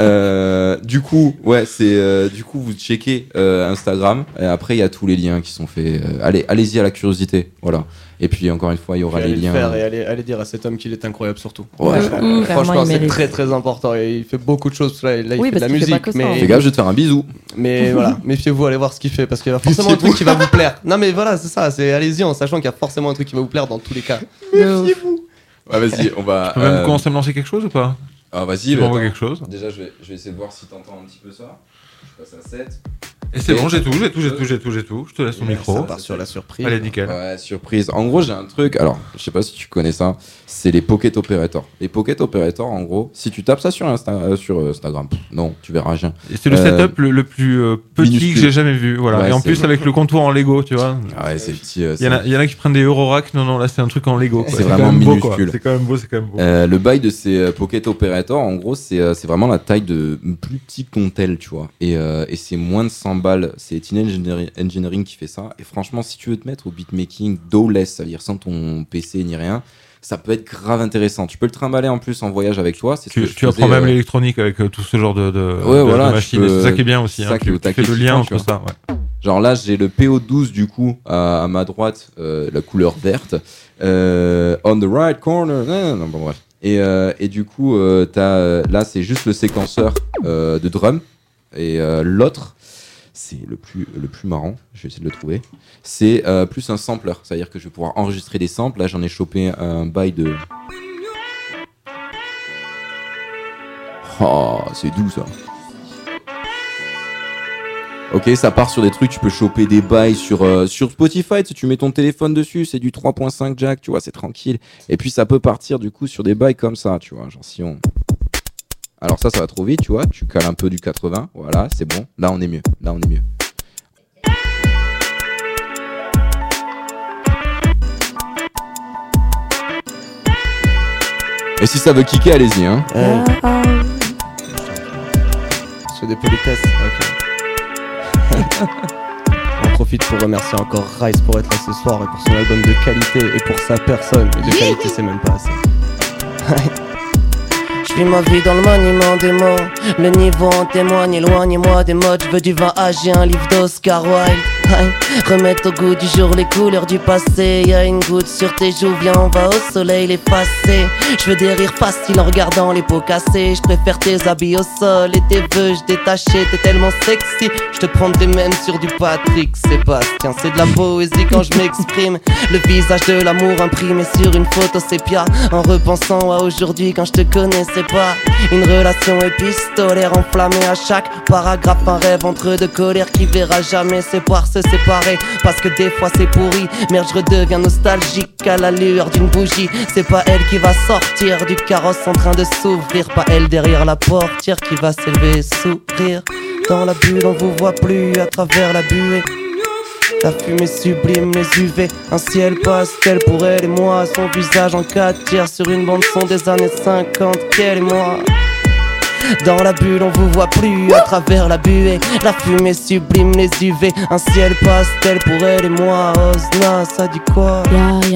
Euh, du coup, ouais, c'est euh, du coup vous checkez euh, Instagram. Et après, il y a tous les liens qui sont faits. Euh, allez, allez-y à la curiosité, voilà. Et puis encore une fois, il y aura Puis les allez le liens. faire et allez, allez dire à cet homme qu'il est incroyable surtout. Ouais. Euh, Mmh, franchement, clairement, il c'est mérite. très très important et il fait beaucoup de choses. Là, là il Oui, fait de parce la qu'il fait pas musique, que ça, mais hein. Fais gaffe, je vais te faire un bisou. mais voilà, méfiez-vous, allez voir ce qu'il fait parce qu'il y a forcément un truc qui va vous plaire. Non mais voilà, c'est ça. C'est allez-y en sachant qu'il y a forcément un truc qui va vous plaire dans tous les cas. Méfiez-vous. Ouais, vas-y, on va. Tu peux même euh, commencer à me lancer quelque chose ou pas? Ah, vas-y, Tu bah, m'envoies attends. quelque chose. Déjà, je vais, je vais essayer de voir si t'entends un petit peu ça. Je passe à sept. Et c'est bon, j'ai tout, j'ai tout, j'ai tout, j'ai tout, j'ai tout. Je te laisse ton Ouais, micro. ça part sur la surprise. Allez, nickel. Ouais, surprise. En gros, j'ai un truc. Alors, je sais pas si tu connais ça. C'est les Pocket Operator. Les Pocket Operator, en gros, si tu tapes ça sur, Insta euh, sur euh, Instagram, pff, non, tu verras rien. Et c'est le Euh, setup le, le plus euh, petit minuscule. que j'ai jamais vu. Voilà. Ouais, et en c'est plus, vrai. avec le contour en Lego, tu vois. Ah ouais, c'est petit. euh, Il y, en a- c'est- il y en a qui prennent des Eurorack. Non, non, là, c'est un truc en Lego. quoi. C'est quand vraiment même beau, quoi. minuscule. C'est quand même beau, c'est quand même beau. Euh, le bail de ces euh, Pocket Operator, en gros, c'est euh, c'est vraiment la taille de plus petit que ton tel, tu vois. Et, euh, et c'est moins de cent balles. C'est Teen Engineering, Engineering qui fait ça. Et franchement, si tu veux te mettre au beatmaking do-less, ça veut dire sans ton P C ni rien, ça peut être grave intéressant. Tu peux le trimballer en plus en voyage avec toi. C'est ce Tu, que je tu faisais, apprends même euh, l'électronique avec euh, tout ce genre de, de, Ouais, de- voilà, de tu machines. peux- Et c'est ça qui est bien aussi. c'est hein. ça qui est Tu, au tu fais taquet le tout lien le temps, entre tu vois. ça. Ouais. Genre là, j'ai le P O douze du coup à, à ma droite, euh, la couleur verte. Euh, on the right corner. Non, non, bon, bref. Et, euh, et du coup, euh, t'as, là, c'est juste le séquenceur euh, de drum. Et euh, l'autre, c'est le plus, le plus marrant, je vais essayer de le trouver. C'est euh, plus un sampler, c'est-à-dire que je vais pouvoir enregistrer des samples. Là, j'en ai chopé un bail de... Oh, c'est doux ça. Ok, ça part sur des trucs, tu peux choper des bails sur, euh, sur Spotify, tu, sais, tu mets ton téléphone dessus, c'est du trois point cinq jack, tu vois, c'est tranquille. Et puis ça peut partir du coup sur des bails comme ça, tu vois, genre si on... Alors ça, ça va trop vite, tu vois, tu cales un peu du quatre-vingts, voilà, c'est bon, là on est mieux, là on est mieux. Et si ça veut kicker, allez-y, hein. Euh... C'est des politesses, ok. On profite pour remercier encore Rice pour être là ce soir et pour son album de qualité et pour sa personne. Mais de qualité, c'est même pas assez. Je vis ma vie dans le maniement des mots. Le niveau en témoigne, éloignez-moi des modes. Je veux du vin âgé, un livre d'Oscar Wilde. Remettre au goût du jour les couleurs du passé. Y'a une goutte sur tes joues, viens on va au soleil les passer. Je veux des rires faciles en regardant les pots cassés. Je préfère tes habits au sol et tes vœux détachés. T'es tellement sexy, je te prendrai même sur du Patrick Sébastien. C'est de la poésie quand je m'exprime. Le visage de l'amour imprimé sur une photo sépia. En repensant à aujourd'hui quand je te connaissais pas. Une relation épistolaire enflammée à chaque paragraphe. Un rêve entre deux colères qui verra jamais ses poires se séparer. Parce que des fois c'est pourri. Merde, je redeviens nostalgique à la lueur d'une bougie. C'est pas elle qui va sortir du carrosse en train de s'ouvrir. Pas elle derrière la portière qui va s'élever et sourire. Dans la bulle on vous voit plus à travers la buée. La fumée sublime, les U V, un ciel pastel pour elle et moi. Son visage en quatre tiers sur une bande son des années cinquante, qu'elle et moi. Dans la bulle on vous voit plus à travers la buée. La fumée sublime, les U V, un ciel pastel pour elle et moi. Ozna, ça dit quoi? Yeah,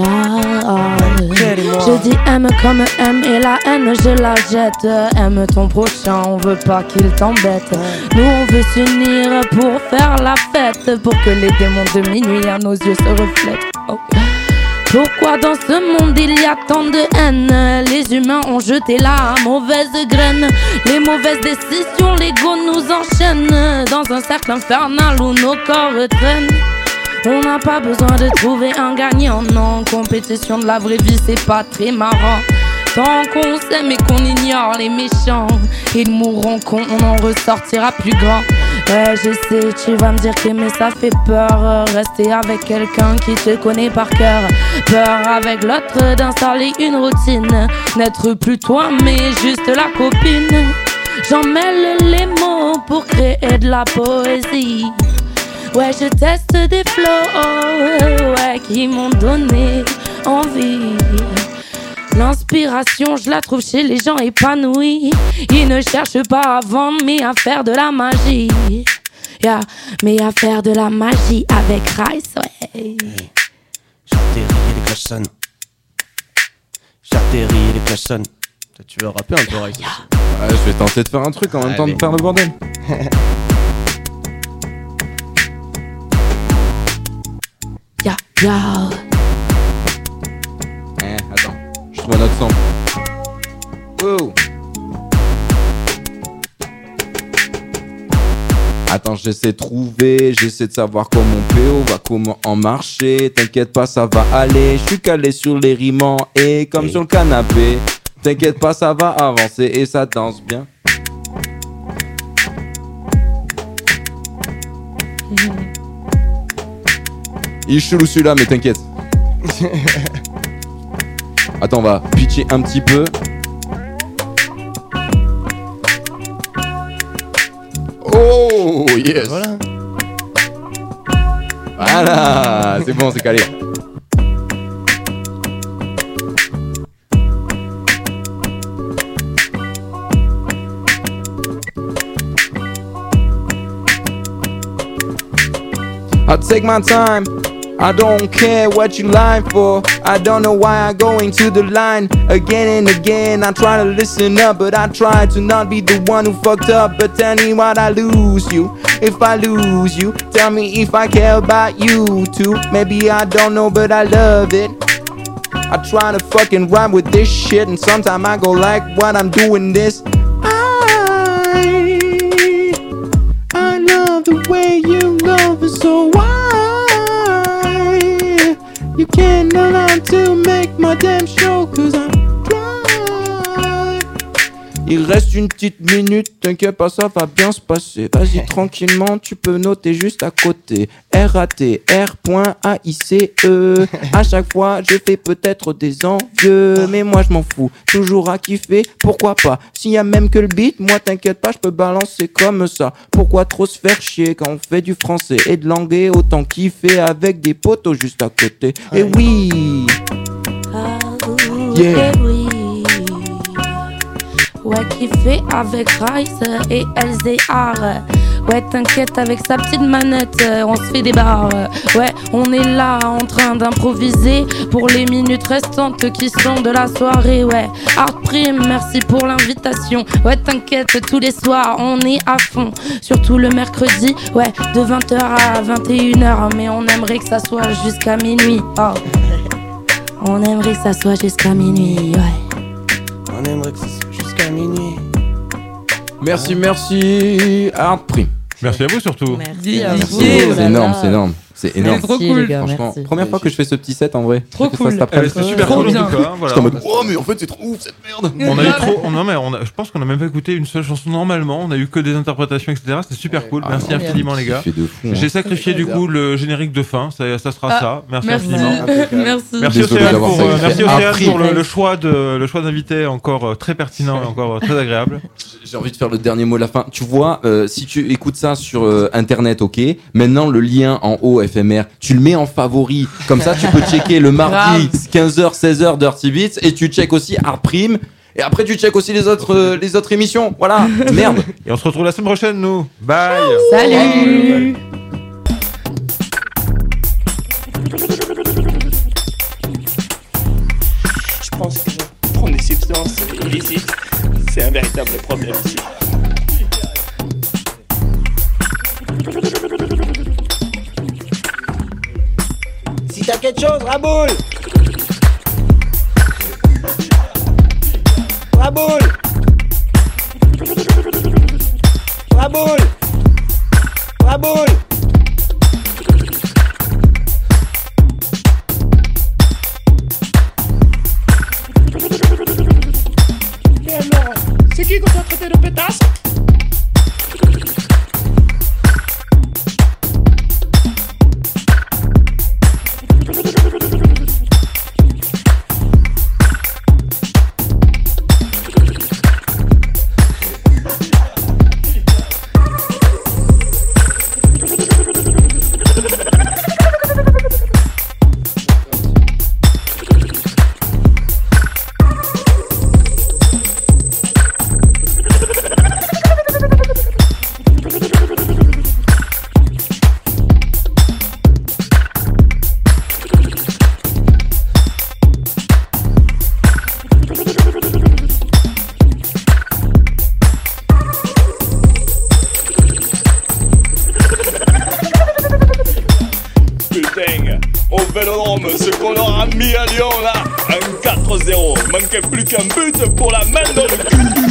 yeah. Je dis aime comme aime et la haine je la jette. Aime ton prochain, on veut pas qu'il t'embête. Nous on veut s'unir pour faire la fête. Pour que les démons de minuit à nos yeux se reflètent. Oh. Pourquoi dans ce monde il y a tant de haine? Les humains ont jeté la mauvaise graine. Les mauvaises décisions, l'ego nous enchaîne dans un cercle infernal où nos corps traînent. On n'a pas besoin de trouver un gagnant, non. Compétition de la vraie vie, c'est pas très marrant. Tant qu'on s'aime et qu'on ignore les méchants, ils mourront con, on en ressortira plus grand. Ouais, je sais, tu vas me dire qu'aimer ça fait peur. Rester avec quelqu'un qui te connaît par cœur. Peur avec l'autre d'installer une routine. N'être plus toi mais juste la copine. J'en mêle les mots pour créer de la poésie. Ouais, je teste des flows, ouais, qui m'ont donné envie. L'inspiration, je la trouve chez les gens épanouis. Ils ne cherchent pas à vendre, mais à faire de la magie. Yeah, mais à faire de la magie avec Rice, ouais. Hey. J'atterris, les clashs sonnent. J'atterris, les clashs sonnent. Tu veux rapper un peu, Rice? Yeah. Ouais, je vais tenter de faire un truc en même Allez. temps de faire le bordel. Ya, ya. Eh, attends, je trouve un autre sample. Oh. Attends, j'essaie de trouver, j'essaie de savoir comment mon P O va, comment en marcher. T'inquiète pas, ça va aller. Je suis calé sur les rimants et comme hey. sur le canapé. T'inquiète pas, ça va avancer et ça danse bien. Il est chelou celui-là, mais t'inquiète. Attends, on va pitcher un petit peu. Oh, yes. Voilà. Voilà, c'est bon, c'est calé. I'll take my time. I don't care what you lying for. I don't know why I go into the line again and again. I try to listen up, but I try to not be the one who fucked up. But tell me what I lose you. If I lose you, tell me if I care about you too. Maybe I don't know, but I love it. I try to fucking rhyme with this shit, and sometimes I go like, what I'm doing this. I, I love the way you love is so why you can't allow to make my damn show cause I'm dry. Il reste une petite minute, t'inquiète pas, ça va bien se passer. Vas-y tranquillement, tu peux noter juste à côté. R A T R A I C E. À chaque fois, je fais peut-être des envieux, mais moi je m'en fous, toujours à kiffer, pourquoi pas. S'il y a même que le beat, moi t'inquiète pas, je peux balancer comme ça. Pourquoi trop se faire chier quand on fait du français et de l'anglais? Autant kiffer avec des potos juste à côté. Et oui, yeah. Ouais, kiffer avec Rice et L Z R. Ouais, t'inquiète, avec sa petite manette, on se fait des barres. Ouais, on est là en train d'improviser pour les minutes restantes qui sont de la soirée. Ouais, Art Prime, merci pour l'invitation. Ouais, t'inquiète, tous les soirs, on est à fond. Surtout le mercredi, ouais, de vingt heures à vingt et une heures. Mais on aimerait que ça soit jusqu'à minuit. Oh, on aimerait que ça soit jusqu'à minuit, ouais. On aimerait que ça soit jusqu'à minuit. Merci, merci, Art Prime. Merci à vous surtout. Merci à Merci. vous. C'est énorme, c'est énorme. C'est énorme. Trop cool. Gars, franchement, merci. première fois que je fais ce petit set en vrai. Trop J'ai fait ça cool. cet après-midi. Eh, c'est super Trop cool bien. en tout cas. Voilà. J'étais en mode, oh mais en fait c'est trop ouf cette merde. On a eu trop. on- non mais on a- je pense qu'on a même pas écouté une seule chanson normalement. On a eu que des interprétations, et cetera. C'était super cool. Ah, Merci non, infiniment les gars. Fait de fou, hein. J'ai sacrifié du coup le générique de fin. Ça, ça sera Ah, ça. Merci, Merci. infiniment. Merci. Merci Désolé Océane d'avoir pour, euh, sacrifié. merci Un Océane prix. pour le, le choix de le choix d'invité encore euh, très pertinent et encore euh, très agréable. J'ai envie de faire le dernier mot à la fin. Tu vois, euh, si tu écoutes ça sur euh, internet, ok. Maintenant le lien en haut F M R, tu le mets en favori. Comme ça, tu peux checker le mardi quinze heures seize heures Dirty Beats et tu check aussi Art Prime. Et après, tu check aussi les autres, euh, les autres émissions. Voilà. Merde. Et on se retrouve la semaine prochaine, nous. Bye. Salut. Je pense que prendre des substances illicites, c'est un véritable problème ici. Si t'as quelque chose, raboule. Raboule. Raboule. Raboule. Et alors, c'est qui qu'on t'a traité de pétasse? Putain, au Vélodrome, ce qu'on aura mis à Lyon là, un quatre zéro, manquait plus qu'un but pour la main dans le cul.